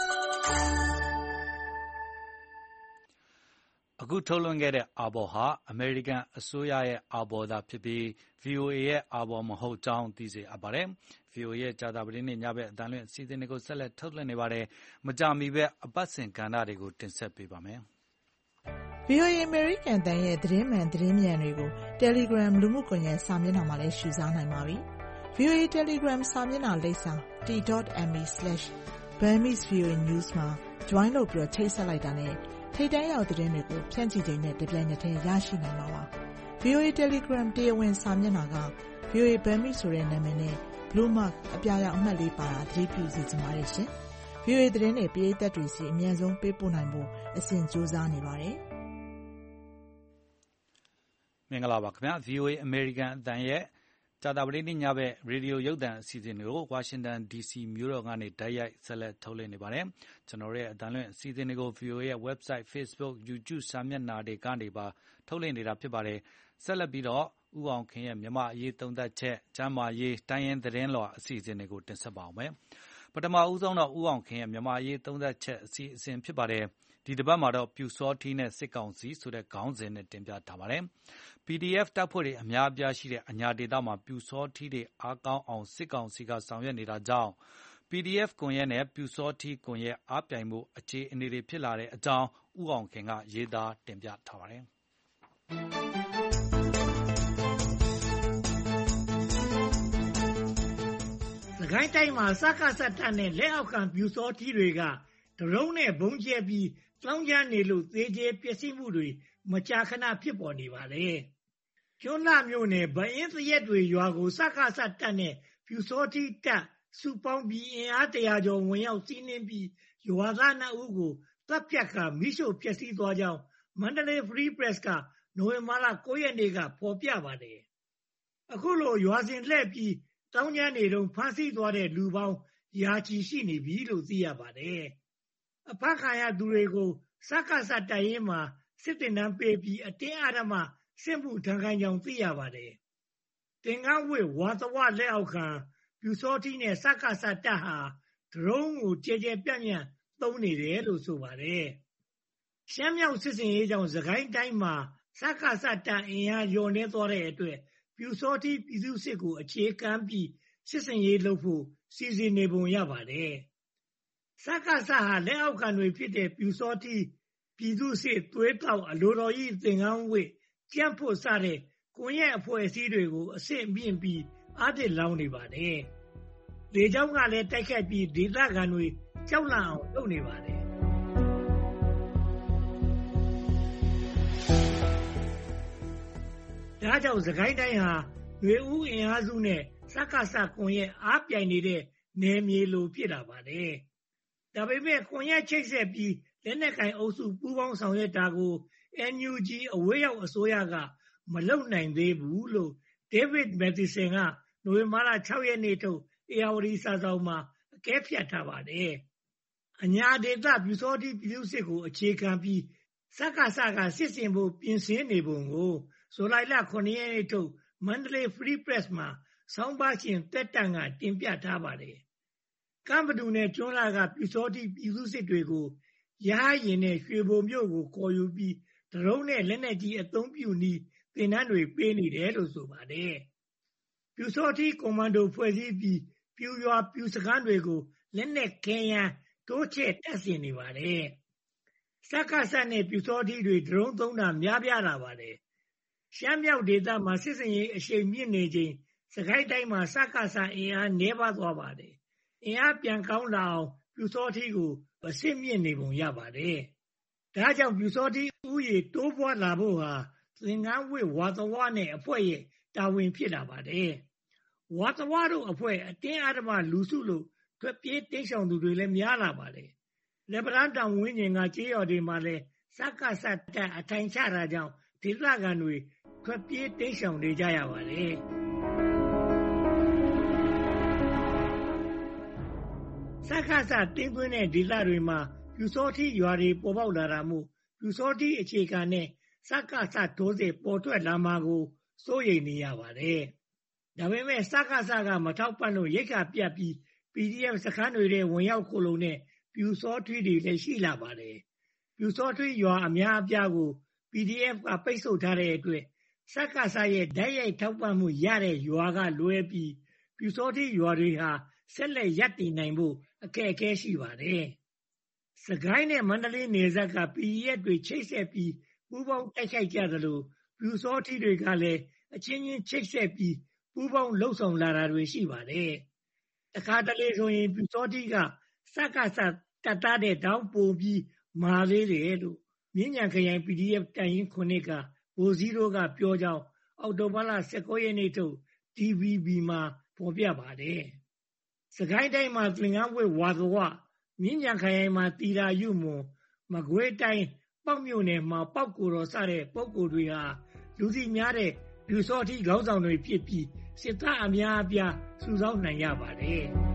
အခုထုတ်လွှင့်ခဲ့တဲ့အာဘော်ဟာအမေရိကန်အစိုးရရဲ့အာဘော်သာဖြစ်ပြီး ဗွီအိုအေ ရဲ့အာဘော်မဟုတ်ကြောင်းသိစေအပ်ပါတယ်။ ဗွီအိုအေ ရဲ့ကြာသပတေးနေ့ညဘက်အသံလွှင့်အစီအစဉ်တွေကိုဆက်လက်ထုတ်လွှင့်နေပါတယ်။မကြာမီပဲအပတ်စဉ်ကဏ္ဍတွေကိုတင်ဆက်ပေးပါမယ်။ ဗွီအိုအေ အမေရိကန်အသံရဲ့သတင်းမှန်သတင်းမြန်တွေကို Telegram လူမှုကွန်ရက်စာမျက်နှာမှာလည်းရှုစားနိုင်ပါပြီ။ ဗွီအိုအေ Telegram စာမျက်နှာလိပ်စာ t dot m e slash burmese voa news မှာ join လုပ်ပြီးချိတ်ဆက်လိုက်တာနဲ့ထိပ်တန်းရောက်သတင်းတွေကိုဖြန့်ချိချိန်နဲ့တပြိုင်နက်တည်းရရှိနိုင်မှာပါ။ ဗွီအိုအေ Telegram တရားဝင်စာမျက်နှာက ဗွီအိုအေ Burmese ဆိုတဲ့နာမည်နဲ့ Blue Mark အပြာရောင်အမှတ်လေးပါတာသတိပြုစေချင်ပါတယ်ရှင်။ ဗွီအိုအေသတင်းတွေပရိသတ်တွေစီအမြန်ဆုံးပေးပို့နိုင်ဖို့အစဉ်ကြိုးစားနေပါတယ်။မင်္ဂလာပါခင်ဗျာ။ ဗွီအိုအေ အမေရိကန်အသံရဲ့ကြာသပတေးနေ့ညဘက်ရေဒီယိုရုပ်သံအစီအစဉ်တွေကိုဝါရှင်တန်ဒီစီမြို့တော်ကနေတိုက်ရိုက်ဆက်လက်ထုတ်လွှင့်နေပါတယ်။ကျွန်တော်ရဲ့အသံလွှင့်အစီအစဉ်တွေကို ဗွီအိုအေ ရဲ့ website Facebook YouTube စာမျက်နှာတွေကနေပါထုတ်လွှင့်နေတာဖြစ်ပါတယ်။ဆက်လက်ပြီးတော့ဦးအောင်ခင်ရဲ့မြန်မာအရေးသုံးသပ်ချက်ကျမ်းမာရေးတိုင်းရင်းသတင်းလွှာအစီအစဉ်တွေကိုတင်ဆက်ပါအောင်မယ်။ပထမဦးဆုံးတော့ဦးအောင်ခင်ရဲ့မြန်မာအရေးသုံးသပ်ချက်အစီအစဉ်ဖြစ်ပါတယ်။ဒီတစ်ပတ်မှာတော့ပြူစောထီးနဲ့စစ်ကောင်စီဆိုတဲ့ခေါင်းစဉ်နဲ့တင်ပြထားပါတယ်။ ပီဒီအက်ဖ် တပ်ဖွဲ့တွေအများအပြားရှိတဲ့အညာဒေသမှာပြူစောထီးတွေအားကောင်းအောင်စစ်ကောင်စီကဆောင်ရွက်နေတာကြောင့် ပီဒီအက်ဖ် ကွန်ရက်နဲ့ပြူစောထီးကွန်ရက်အားပြိုင်မှုအခြေအနေတွေဖြစ်လာတဲ့အကြောင်းဦးအောင်ခင်ကရေးသားတင်ပြထားပါတယ်။စကိုင်းတိုင်းမှာစကစတပ်နဲ့လက်အောက်ခံပြူစောထီးတွေကဒရုန်းနဲ့ဘုံကျဲပြီးလောင်းကျန်းနေလို့သေကျေပျက်စီးမှုတွေမကြာခဏဖြစ်ပေါ်နေပါလေ။ကျွန်းလှမြို့နယ်ဗအင်းသရက်တွေရွာကိုစကစတပ်နဲ့ပြူစောထီးတပ်စုပေါင်းပြီးအင်အားတရာကျော်ဝင်ရောက်စီးနင်းပြီးရွာသားနှစ်ဦးကိုတပ်ဖြတ်ခါမိရှို့ဖျက်ဆီးသွားကြောင်းမန္တလေး Free Press ကနိုဝင်ဘာလကိုးရက်နေ့ကဖော်ပြပါတယ်။အခုလိုရွာစဉ်လှည့်ပြီးတောင်းကျမ်းနေတုန်းဖမ်းဆီးသွားတဲ့လူပေါင်းရာချီရှိနေပြီလို့သိရပါတယ်။အဖမ်းခံရသူတွေကိုစကစတပ်ရင်းမှာစစ်တင်တန်းပေးပြီးအတင်းအဓမ္မစစ်မှုထမ်းခိုင်းကြောင်းသိရပါတယ်။တင်ကားဝစ်ဝါသဝလက်အောက်ခံပြူစောထီးနဲ့စကစတပ်ဟာဒရုန်းကိုကြဲကြဲပြန့်ပြန့်သုံးနေတယ်လို့ဆိုပါတယ်။ရှမ်းမြောက်စစ်စင်ရေးကြောင့်စကိုင်းတိုင်းမှာစကစတပ်အင်အားလျော့နေသွားတဲ့အတွက်ပြူစောထီးပြည်သူစစ်ကိုအခြေခံပြီးစစ်စင်ရေးလုပ်ဖို့စီစဉ်နေပုံရပါတယ်။စကစဟာလက်အောက်ခံတွေဖြစ်တဲ့ပြူစောထီးပြည်သူစစ်သွေးတောက်အလိုတော်ကြီးသင်္ကန်းဝစ်ကြံ့ဖို့စတဲ့ကွန်ရက်အဖွဲ့အစည်းတွေကိုအဆင့်မြင့်ပြီးအားတစ်လောင်းနေပါတယ်။လေကြောင်းကလည်းတိုက်ခတ်ပြီးဒေသခံတွေကြောက်လန့်အောင်လုပ်နေပါတယ်။ဒါကြောင့်စကိုင်းတိုင်းဟာຫນွေဦးအင်အားစုနဲ့စကစကွန်ရက်အားပြိုင်နေတဲ့နယ်မြေလိုဖြစ်လာပါတယ်။ဒါပေမဲ့ကွန်ရက်ချိတ်ဆက်ပြီးလက်နက်ကင်အုပ်စုပူးပေါင်းဆောင်ရွက်တာကို အန် ယူ ဂျီ အဝေးရောက်အစိုးရကမလုပ်နိုင်သေးဘူးလို့ David Matheson ကနိုဝင်ဘာလခြောက်ရက်နေ့ထုတ်ဧရာဝတီစာစောင်မှာအကဲဖြတ်ထားပါတယ်။အညာဒေသပြူစောထီးပြည်သူစစ်ကိုအခြေခံပြီးစကစကစစ်စင်ဖို့ပြင်ဆင်နေပုံကိုဇူလိုင်လခုနှစ်ရက်နေ့ထုတ်မန္တလေး Free Press မှာဆောင်းပါးရှင်တက်တန့်ကတင်ပြထားပါတယ်။ကမ်ဘဒူနဲ့ကျွန်းလှကပြူစောထီးပြည်သူစစ်တွေကိုရဟရင်နဲ့ရွှေဘုံမြို့ကိုခေါ်ယူပြီးဒရုန်းနဲ့လက်နက်ကြီးအသုံးပြုနည်းသင်တန်းတွေပေးနေတယ်လို့ဆိုပါတယ်။ပြူစောထီးကွန်မန်ဒိုဖွဲ့စည်းပြီးပြူရွာပြူစခန်းတွေကိုလက်နက်ခဲယမ်းတိုးချဲ့တပ်ဆင်နေပါတယ်။စကစနဲ့ပြူစောထီးတွေဒရုန်းသုံးတာများပြားလာပါတယ်။ရှမ်းမြောက်ဒေသမှာစစ်စင်ရေးအရှိန်မြင့်နေချိန်စကိုင်းတိုင်းမှာစကစအင်အားနည်းပါးသွားပါတယ်။အင်အားပြန်ကောင်းလာအောင်ပြူစောထီးကိုအဆင့်မြင့်နေပုံရပါတယ်။ဒါကြောင့်ပြူစောထီးဥယေတိုးပွားလာဖို့ဟာသင်္ကန်းဝစ်ဝါသဝနဲ့အဖွဲ့ရဲ့တာဝန်ဖြစ်လာပါတယ်။ဝါသဝတို့အဖွဲ့အတင်းအဓမ္မလူစုလို့ထွက်ပြေးတိမ်းရှောင်သူတွေလည်းများလာပါတယ်။လက်ပံတောင်ဝင်းကျင်ကကြေးရွာတွေမှာလည်းစကစတပ်အထိုင်ချတာကြောင့်ဒေသခံတွေထွက်ပြေးတိမ်းရှောင်နေကြရပါတယ်။စက္ကစတင်းသွင်းတဲ့ဒေသတွေမှာပြူစောတိရွာတွေပေါ်ပေါက်လာတာမို့ပြူစောတိအခြေခံနဲ့စက္ကစထိုးစစ်ပေါ်ထွက်လာမှာကိုစိုးရိမ်နေရပါတယ်။ဒါပေမဲ့စက္ကစကမထောက်ပံ့လို့ရိတ်ခါပြတ်ပြီး ပီဒီအက်ဖ် စခန်းတွေထဲဝင်ရောက်ခိုလုံတဲ့ပြူစောတိတွေလည်းရှိလာပါတယ်။ပြူစောတိရွာအများအပြားကို ပီဒီအက်ဖ် ကပိတ်ဆို့ထားတဲ့အတွက်စက္ကစရဲ့ဓာတ်ရိုက်ထောက်ပံ့မှုရတဲ့ရွာကလွဲပြီးပြူစောတိရွာတွေဟာဆက်လက်ရပ်တည်နိုင်ဖို့အခက်အခဲရှိပါတယ်။စကိုင်းနဲ့မန္တလေးနယ်စပ်က ပီဒီအက်ဖ် တွေချိတ်ဆက်ပြီးပူးပေါင်းတိုက်ခိုက်ကြသလိုပြူစောတိတွေကလည်းအချင်းချင်းချိတ်ဆက်ပြီးပူးပေါင်းလှုပ်ဆောင်လာတာတွေရှိပါတယ်။တခါတလေဆိုရင်ပြူစောတိကစက္ကစတပ်သားတဲ့တောင်ပိုပြီးမာသေးတယ်လို့မြင်းညံခရိုင် ပီဒီအက်ဖ် တိုင်ရင်ခုနှစ်ကဗိုလ်စည်းတို့ကပြောကြောင်းအောက်တိုဘာလ၁၉ရက်နေ့ထုတ် တီဗီဘီ မှာဖော်ပြပါတယ်။စကိုင်းတိုင်းမှာသင်္ကန်းဝတ်ဝါသဝမြင်းညံခရိုင်မှာတီရာယုမွန်မကွေးတိုင်းပေါက်မြို့နယ်မှာပေါက်ကိုတော်စတဲ့ပုဂ္ဂိုလ်တွေဟာလူသိများတဲ့ပြူစောတိခေါင်းဆောင်တွေဖြစ်ပြီးစစ်သားအများအပြားစုဆောင်းနိုင်ရပါတယ်။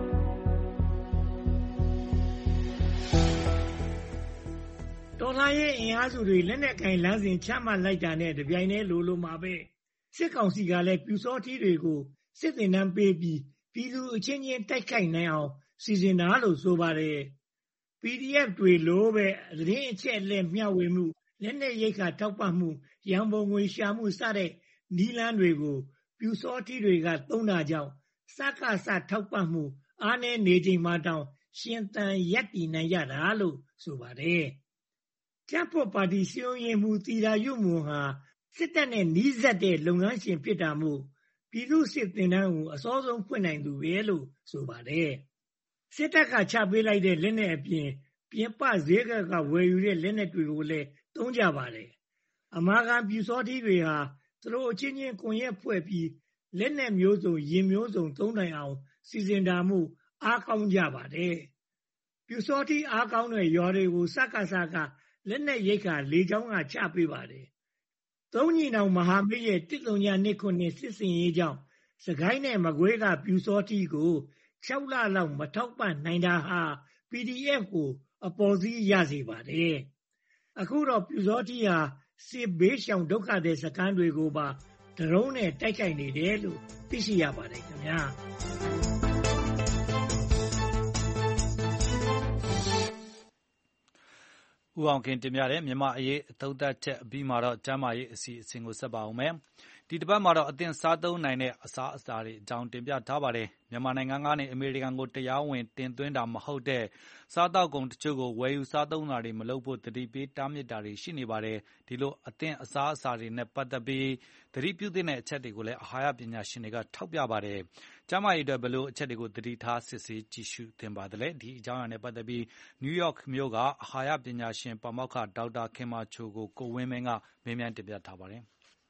တော်လှန်ရေးအင်အားစုတွေလက်နက်ကင်လမ်းစဉ်ချမှတ်လိုက်တာနဲ့တပြိုင်တည်းလိုလိုမှာပဲစစ်ကောင်စီကလည်းပြူစောတိတွေကိုစစ်သင်တန်းပေးပြီးပြည်သူအချင်းချင်းတိုက်ခိုက်နိုင်အောင်စီစဉ်တာလို့ဆိုပါတယ်။ ပီဒီအက်ဖ် တွေလိုပဲသတင်းအချက်အလက်မျှဝေမှုလက်နက်ရိက္ခာထောက်ပံ့မှုရန်ပုံငွေရှာမှုစတဲ့နည်းလမ်းတွေကိုပြူစောတိတွေကသုံးတာကြောင့်စက္ကစထောက်ပံ့မှုအားနည်းနေချိန်မှာတောင်ရှင်သန်ရပ်တည်နိုင်ကြတာလို့ဆိုပါတယ်။ကြံ့ဖွံ့ပါတီစည်းရုံးရေးမှူးတီရာယုမွန်ဟာစစ်တပ်နဲ့နီးစပ်တဲ့လုပ်ငန်းရှင်ဖြစ်တာမို့ပြည်သူ့စစ်သင်တန်းကိုအစောဆုံးဖွင့်နိုင်သူပဲလို့ဆိုပါတယ်။စစ်တပ်ကချပေးလိုက်တဲ့လက်နက်အပြင်ပြင်ပဈေးကကဝယ်ယူတဲ့လက်နက်တွေကိုလည်းသုံးကြပါတယ်။အမာခံပြူစောတိတွေဟာသူတို့အချင်းချင်းကွန်ရက်ဖွဲ့ပြီးလက်နက်မျိုးစုံရင်မျိုးစုံသုံးနိုင်အောင်စီစဉ်တာမှုအားကောင်းကြပါတယ်။ပြူစောတိအားကောင်းတဲ့ရွာတွေကိုစက္ကစကလက်နက်ရိက္ခာလေကြောင်းကချပေးပါတယ်။သုံးညီနောင်မဟာမိတ်ရဲ့တစ်သုံးညာနှစ်ခုနှစ်စစ်စင်ရေးကြောင့်စကိုင်းနဲ့မကွေးကပြူစောတိကို၆လလောက်မထောက်ပံ့နိုင်တာဟာ ပီဒီအက်ဖ် ကိုအပေါ်စီးရစေပါတယ်။အခုတော့ပြူစောတိဟာစစ်ဘေးရှောင်ဒုက္ခသည်စခန်းတွေကိုပါဒရုန်းနဲ့တိုက်ခိုက်နေတယ်လို့သိရှိရပါတယ်ခင်ဗျာ။ဦးအောင်ခင်တင်ပြတဲ့မြန်မာအရေးအသုံးသပ်ချက်အပြီးမှာတော့ကျမ်းမာရေးအစီအစဉ်ကိုဆက်ပါအောင်မယ်။ဒီတစ်ပတ်မှာတော့အသင်စားသုံးနိုင်တဲ့အစားအစာတွေအကြောင်းတင်ပြထားပါတယ်။မြန်မာနိုင်ငံကနေအမေရိကန်ကိုတရားဝင်တင်သွင်းတာမဟုတ်တဲ့စားတောက်ကုန်တချို့ကိုဝယ်ယူစားသုံးတာတွေမလုပ်ဖို့သတိပေးတားမြစ်တာတွေရှိနေပါတယ်။ဒီလိုအသင်အစားအစာတွေနဲ့ပတ်သက်ပြီးသတိပြုသင့်တဲ့အချက်တွေကိုလည်းအာဟာရပညာရှင်တွေကထောက်ပြပါတယ်။ကျန်းမာရေးအတွက်ဘယ်လိုအချက်တွေကိုသတိထားစစ်ဆေးကြည့်ရှုသင့်ပါသလဲ။ဒီအကြောင်းအရာနဲ့ပတ်သက်ပြီးနယူးယောက်မြို့ကအာဟာရပညာရှင်ပါမောက္ခဒေါက်တာခင်မာချိုကိုကိုဝင်းမင်းကမေးမြန်းတင်ပြထားပါတယ်။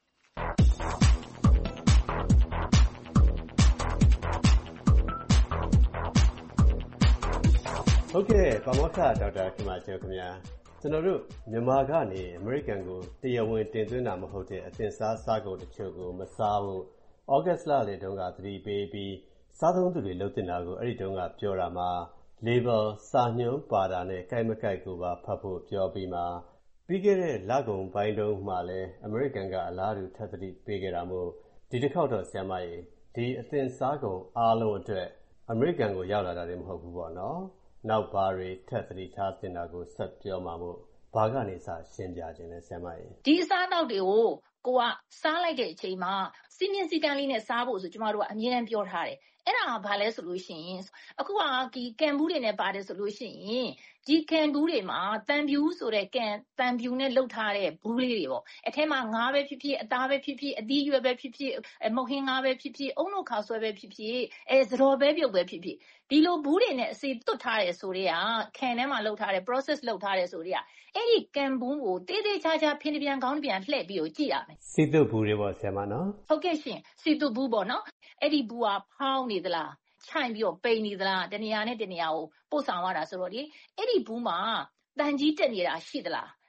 ဟုတ်ကဲ့ပါမောက္ခဒေါက်တာခင်မာချိုခင်ဗျာကျွန်တော်တို့မြန်မာကနေအမေရိကန်ကိုတရားဝင်တင်သွင်းတာမဟုတ်တဲ့အသင်စားစားကုန်တချို့ကိုမစားဘူးဩဂတ်စ်လလေတုန်းကသတိပေးပြီးစားသုံးသူတွေလုပ်တင်တာကိုအဲ့ဒီတုန်းကပြောတာမှာ label စာညွှန်းပါတာနဲ့ကြိုက်မကြိုက်ကိုပါဖတ်ဖို့ပြောပြီးမှပြီးခဲ့တဲ့လကုန်ပိုင်းတုန်းမှလည်းအမေရိကန်ကအလားတူထပ်သတိပေးခဲ့တာမို့ဒီတစ်ခေါက်တော့ဆရာမကြီးဒီအသင်စားကုန်အားလုံးအတွက်အမေရိကန်ကိုရောက်လာတာတွေမဟုတ်ဘူးပေါ့နော်နောက်ဘာတွေထပ်သတိထားသင့်တာကိုဆက်ပြောမှာမို့ဘာကနေစရှင်းပြခြင်းလဲဆရာမကြီးဒီအစားအသောက်တွေကိုကိုကစားလိုက်တဲ့အချိန်မှာစီမင်းစီကံလေးနဲ့စားဖို့ဆိုကျမတို့ကအမြဲတမ်းပြောထားတယ်အဲ့ဒါကဘာလဲဆိုလို့ရှိရင်အခုကဒီကန်ဘူးတွေနဲ့ပါတယ်ဆိုလို့ရှိရင်ဒီကန်ဘူးတွေမှာတန်ပြူဆိုတဲ့ကန်တန်ပြူနဲ့လှုပ်ထားတဲ့ဘူးလေးတွေပေါ့အထဲမှာငါးပဲဖြစ်ဖြစ်အသားပဲဖြစ်ဖြစ်အသီးရွက်ပဲဖြစ်ဖြစ်မုတ်ဟင်းငါးပဲဖြစ်ဖြစ်အုံလို့ခါဆွဲပဲဖြစ်ဖြစ်အဲစတော်ပဲပြုတ်ပဲဖြစ်ဖြစ်ဒီလိုဘူးတွေနဲ့အစီတွတ်ထားတယ်ဆိုတဲ့ကခံထဲမှာလှုပ်ထားတယ် process လှုပ်ထားတယ်ဆိုတဲ့ကအဲ့ဒီကန်ဘူးကိုတေးသေးချာချာဖင်းပြန်ကောင်းပြန်လှည့်ပြီးကိုကြည့်ရမယ်စီတုတ်ဘူးတွေပေါ့ဆရာမနော်ဟုတ်ကဲ့ရှင်စီတုတ်ဘူးပေါ့နော်အဲ့ဒီဘူးကဖောင်းနေသလားခြိုင်ပြီးတော့ပိန်နေသလားတနေရာနဲ့တနေရာကိုပို့ဆောင်ရတာဆိုတော့လေအဲ့ဒီဘူးမှာတန်ကြီးတက်နေတာရှိသလား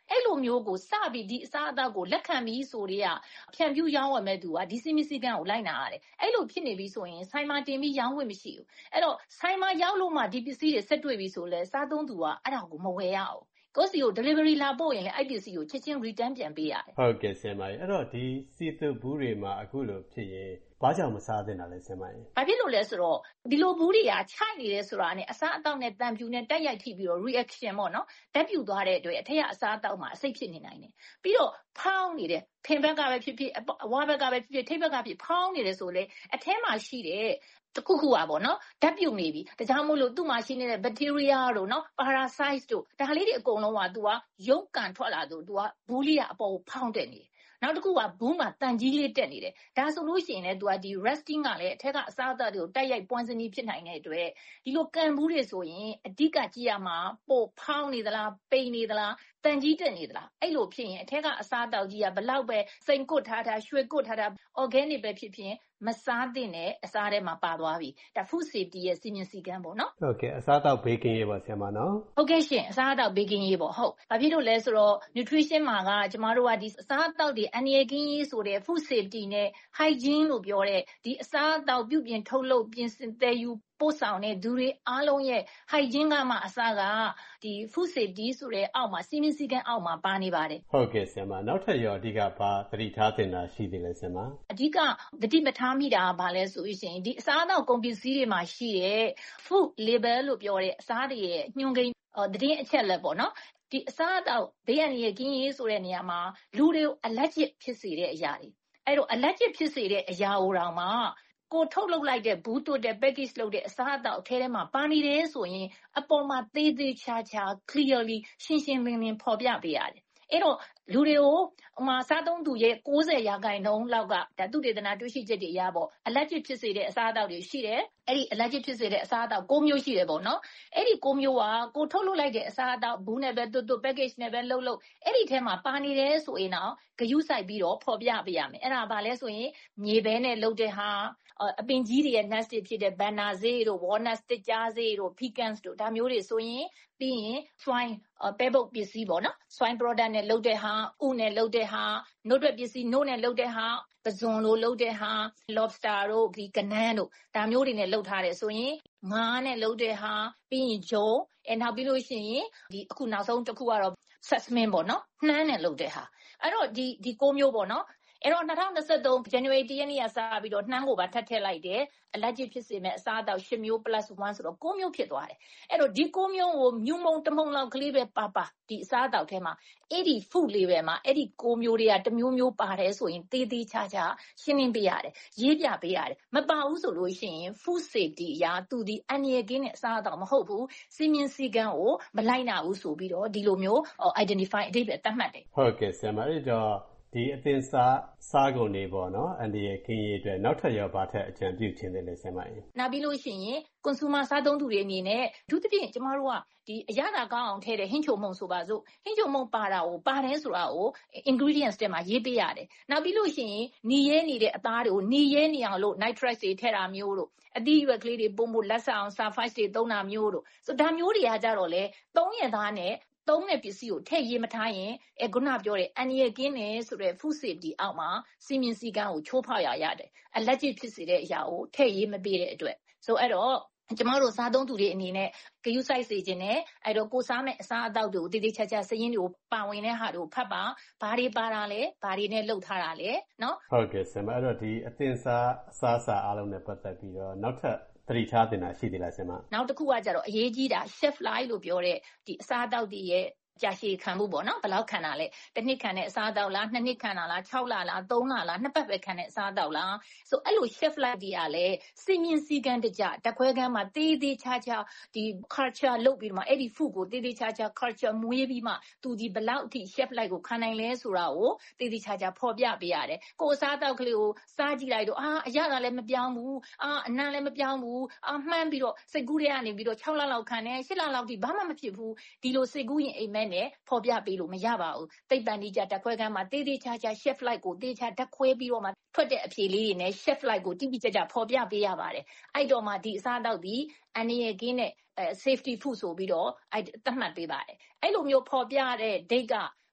အဲ့လိုမျိုးကိုစပြီးဒီအစားအသောက်ကိုလက်ခံပြီးဆိုရဲဖြန့်ဖြူးရောင်းဝယ်မဲ့သူကဒီစည်းမျဉ်းစည်းကမ်းကိုလိုက်နာရတယ်အဲ့လိုဖြစ်နေပြီဆိုရင်ဆိုင်မှာတင်ပြီးရောင်းဝယ်မရှိဘူးအဲ့တော့ဆိုင်မှာရောက်လို့မှဒီပစ္စည်းတွေဆက်တွေ့ပြီဆိုလဲစားသုံးသူကအဲ့ဒါကိုမဝယ်ရအောင်ကိုစီကို delivery လာပို့ရင်လည်းအဲ့ဒီစီကိုချက်ချင်း return ပြန်ပေးရတယ်ဟုတ်ကဲ့ဆရာမကြီးအဲ့တော့ဒီစီတုဘူးတွေမှာအခုလိုဖြစ်ရင်ဘာကြောင့်မစားသင့်တာလဲဆရာမကြီးဘာဖြစ်လို့လဲဆိုတော့ဒီလိုဘူးတွေကချိုက်နေတယ်ဆိုတာနဲ့အစားအသောက်နဲ့တံပြူနဲ့တက်ရိုက်ထိပြီးတော့ reaction ပေါ့နော်တက်ပြူသွားတဲ့အတွက်အထက်ကအစားအသောက်မှာအဆိပ်ဖြစ်နေနိုင်တယ်ပြီးတော့ဖောင်းနေတယ်ဖင်ဘက်ကပဲဖြစ်ဖြစ်အဝါဘက်ကပဲဖြစ်ဖြစ်ထိပ်ဘက်ကဖြစ်ဖောင်းနေတယ်ဆိုလေအထဲမှာရှိတဲ့တခုခုอ่ะပေါ့နော်ဓာတ်ပြုတ်နေပြီဒါကြောင့်မို့လို့သူ့မှာရှိနေတဲ့ bacteria တို့နော် parasite တို့ဒါလေးတွေအကုန်လုံးက तू ကရုပ်ကန်ထွက်လာသူ तू ကဘူးလေးကအပေါ်ကိုဖောင်းတက်နေတယ်နောက်တစ်ခုကဘူးမှာတန်ကြီးလေးတက်နေတယ်ဒါဆိုလို့ရှိရင်လည်း तू ကဒီ resting ကလည်းအထက်ကအစားအသောက်တွေကိုတိုက်ရိုက် poison ဖြစ်နိုင်တဲ့အတွက်ဒီလိုကန်ဘူးတွေဆိုရင်အဓိကကြည့်ရမှာပို့ဖောင်းနေသလားပိန်နေသလားတန်ကြီးတက်နေသလားအဲ့လိုဖြစ်ရင်အထက်ကအစားအသောက်ကြီးကဘလောက်ပဲစိန်ကွတ်ထားတာရွှေကွတ်ထားတာ organic ပဲဖြစ်ဖြစ်မစားသင့်တဲ့အစားထဲမှာပါသွားပြီဒါ food safety ရဲ့စီမင်းစည်းကမ်းပေါ့နော်ဟုတ်ကဲ့အစားအသောက်ဘေးကင်းရေးပါဆရာမနော်ဟုတ်ကဲ့ရှင်အစားအသောက်ဘေးကင်းရေးပေါ့ဟုတ်ဘာဖြစ်လို့လဲဆိုတော့ nutrition မှာကကျမတို့ကဒီအစားအသောက်တွေအန္တရာယ်ကင်းရေးဆိုတဲ့ food safety နဲ့ hygiene လို့ပြောတဲ့ဒီအစားအသောက်ပြုပြင်ထုတ်လုပ်ပြင်ဆင်သယ်ယူပို့ဆောင်တဲ့သူတွေအားလုံးရဲ့ hygiene ကမှအစားကဒီ food safety ဆိုတဲ့အောက်မှာစီမင်းစည်းကမ်းအောက်မှာပါနေပါတယ်ဟုတ်ကဲ့ဆရာမနောက်ထပ်ရောအဓိကဘာသတိထားသင့်တာရှိသေးလဲဆရာမအဓိကသတိမထားမိတာကဘာလဲဆိုရင်ဒီအစားအသောက်ကုန်ပစ္စည်းတွေမှာရှိတဲ့ food label လို့ပြောတဲ့အစားတွေရဲ့ညွှန်းကိန်းသတင်းအချက်လက်ပေါ့နော်ဒီအစားအသောက်ဘေးအန္တရာယ်ကင်းရေးဆိုတဲ့နေရာမှာလူတွေကို allergic ဖြစ်စေတဲ့အရာတွေအဲ့တော့ allergic ဖြစ်စေတဲ့အရာကိုတောင်မှကိုထုတ်လုပ်လိုက်တဲ့ဘူးတွတ်တဲ့ package လုပ်တဲ့အစားအသောက်အထဲထဲမှာပါနေတယ်ဆိုရင်အပေါ်မှာသေးသေးချာချာ clearly ရှင်းရှင်းလင်းလင်းဖော်ပြပေးရတယ်အဲ့တော့လူတွေကိုဟိုမှာစားသုံးသူရဲ့၉၀ရာခိုင်နှုန်းလောက်ကဒါသုတေသနတွေ့ရှိချက်တွေအရပေါ့ allergic ဖြစ်စေတဲ့အစားအသောက်တွေရှိတယ်အဲ့ဒီ allergic ဖြစ်စေတဲ့အစားအသောက်၉မျိုးရှိတယ်ပေါ့နော်အဲ့ဒီ၉မျိုးကကိုထုတ်လုပ်လိုက်တဲ့အစားအသောက်ဘူးနဲ့ပဲတွတ်တွတ် package နဲ့ပဲလုပ်လို့အဲ့ဒီထဲမှာပါနေတယ်ဆိုရင်တော့ဂရုစိုက်ပြီးတော့ဖော်ပြပေးရမယ်အဲ့ဒါဘာလဲဆိုရင်မြေပဲနဲ့လုပ်တဲ့ဟာအပင်ကြီးတွေရဲ့ nuts တွေဖြစ်တဲ့ banana ဆေးတို့ walnut တစ်ကြားဆေးတို့ pecans တို့ဒါမျိုးတွေဆိုရင်ပြီးရင် swine ပဲပုတ်ပစ္စည်းပေါ့နော် swine product နဲ့လုပ်တဲ့ဟာဥနဲ့လုပ်တဲ့ဟာနှုတ်ထွက်ပစ္စည်းနှုတ်နဲ့လုပ်တဲ့ဟာပဇွန်လိုလုပ်တဲ့ဟာ lobster တို့ဒီကနန်းတို့ဒါမျိုးတွေနဲ့လုပ်ထားတယ်ဆိုရင်ငါးနဲ့လုပ်တဲ့ဟာပြီးရင်ဂျုံအဲနောက်ပြီးလို့ရှိရင်ဒီအခုနောက်ဆုံးတစ်ခုကတော့ sesame ပေါ့နော်နှမ်းနဲ့လုပ်တဲ့ဟာအဲ့တော့ဒီဒီ၉မျိုးပေါ့နော်အဲ့တော့၂၀၂၃ January တစ်ရက်နေ့ကစပြီးတော့နှမ်းကိုပါထပ်ထည့်လိုက်တယ် allergic ဖြစ်စေမဲ့အစားအသောက်၈မျိုး plus one ဆိုတော့၉မျိုးဖြစ်သွားတယ်အဲ့တော့ဒီ၉မျိုးကိုမြူမုံတမုံလောက်ကလေးပဲပါပါဒီအစားအသောက်ထဲမှာအဲ့ဒီ food label မှာအဲ့ဒီ၉မျိုးတွေကတစ်မျိုးမျိုးပါတယ်ဆိုရင်သေးသေးချာချာရှင်းလင်းပေးရတယ်ရေးပြပေးရတယ်မပါဘူးဆိုလို့ရှိရင် food safety အရာသူဒီအန္တရာယ်ကင်းတဲ့အစားအသောက်မဟုတ်ဘူးစီမင်းစည်းကမ်းကိုမလိုက်နာဘူးဆိုပြီးတော့ဒီလိုမျိုး identify အဓိပ္ပာယ်သတ်မှတ်တယ်ဟုတ်ကဲ့ဆရာမအဲ့တော့ဒီအသင်စားစားကုန်တွေပေါ့နော်အန်ဒီရဲ့ခင်းရေးအတွက်နောက်ထပ်ရောဘာထက်အကြံပြုခြင်းတွေလဲဆရာမကြီးနောက်ပြီးလို့ရှိရင် consumer စားသုံးသူတွေအနေနဲ့အထူးသဖြင့်ကျမတို့ကဒီအရသာကောင်းအောင်ထည့်တဲ့ဟင်းချိုမုံဆိုပါစို့ဟင်းချိုမုံပါတာကိုပါတယ်ဆိုတာကို ingredients တွေမှာရေးပေးရတယ်နောက်ပြီးလို့ရှိရင်နီရဲနေတဲ့အသားတွေကိုနီရဲနေအောင်လို့ nitrite တွေထည့်တာမျိုးတို့အသီးရွက်ကလေးတွေပုံဖို့လက်ဆအောင် sulfite တွေသုံးတာမျိုးတို့ဆိုဒါမျိုးတွေကကြတော့လေသုံးရသားနဲ့သုံးတဲ့ပစ္စည်းကိုထည့်ရေးမထားရင်အဲခုနပြောတဲ့အန်ရီယကင်းနေဆိုတဲ့ food safety အောက်မှာစီမင်းစည်းကမ်းကိုချိုးဖောက်ရရတယ် allergic ဖြစ်စေတဲ့အရာကိုထည့်ရေးမပေးတဲ့အတွက်ဆိုအဲ့တော့ကျမတို့စားသုံးသူတွေအနေနဲ့ဂရုစိုက်စေခြင်းနဲ့အဲ့တော့ကိုစားမဲ့အစားအသောက်တွေကိုတည်တည်ချာချာစရင်းတွေကိုပါဝင်တဲ့ဟာတွေကိုဖတ်ပါဘာတွေပါတာလဲဘာတွေနဲ့လှုပ်ထားတာလဲနော်ဟုတ်ကဲ့ဆရာမအဲ့တော့ဒီအသင်စားအစားအစာအားလုံးနဲ့ပတ်သက်ပြီးတော့နောက်ထပ်သတိထားတင်တာရှိသေးလားဆရာမနောက်တစ်ခုကကြတော့အရေးကြီးတာ chef life လို့ပြောတဲ့ဒီအစားအသောက်တွေရဲ့ကြာရှည်ခံမှုပေါ့နော်ဘယ်လောက်ခံတာလဲတစ်နှစ်ခံတဲ့အစားအသောက်လားနှစ်နှစ်ခံတာလား၆လလားသုံးလလားနှစ်ပတ်ပဲခံတဲ့အစားအသောက်လားဆိုအဲ့လို chef life တွေကလည်းစီမင်းစည်းကမ်းတကျတခွဲကမ်းမှာတေးသေးချာချာဒီ culture လုပ်ပြီးတော့မှအဲ့ဒီ food ကိုတေးသေးချာချာ culture မွေးပြီးမှသူဒီဘယ်လောက်အထိ chef life ကိုခံနိုင်လဲဆိုတာကိုတေးသေးချာချာဖော်ပြပေးရတယ်ကိုအစားအသောက်ကလေးကိုစားကြည့်လိုက်တော့အာအရသာလည်းမပြောင်းဘူးအာအနံလည်းမပြောင်းဘူးအာမှန်းပြီးတော့စိတ်ကူးတွေကနေပြီးတော့၆လလောက်ခံတယ်၈လလောက်ထိဘာမှမဖြစ်ဘူးဒီလိုစိတ်ကူးရင်အိမ်မက်နဲ့ဖော်ပြပေးလို့မရပါဘူးသိပ္ပံဒီကြတက်ခွဲကမ်းမှာတေးသေးချာချာ chef light ကိုတေးချာတက်ခွဲပြီးတော့မှထွက်တဲ့အဖြေလေးတွေနဲ့ chef light ကိုတိတိကျကျဖော်ပြပေးရပါတယ်အဲ့တော့မှဒီအစားအသောက်ဒီအန္တရာယ်ကင်းတဲ့ safety food ဆိုပြီးတော့အဲ့သတ်မှတ်ပေးပါတယ်အဲ့လိုမျိုးဖော်ပြတဲ့ date က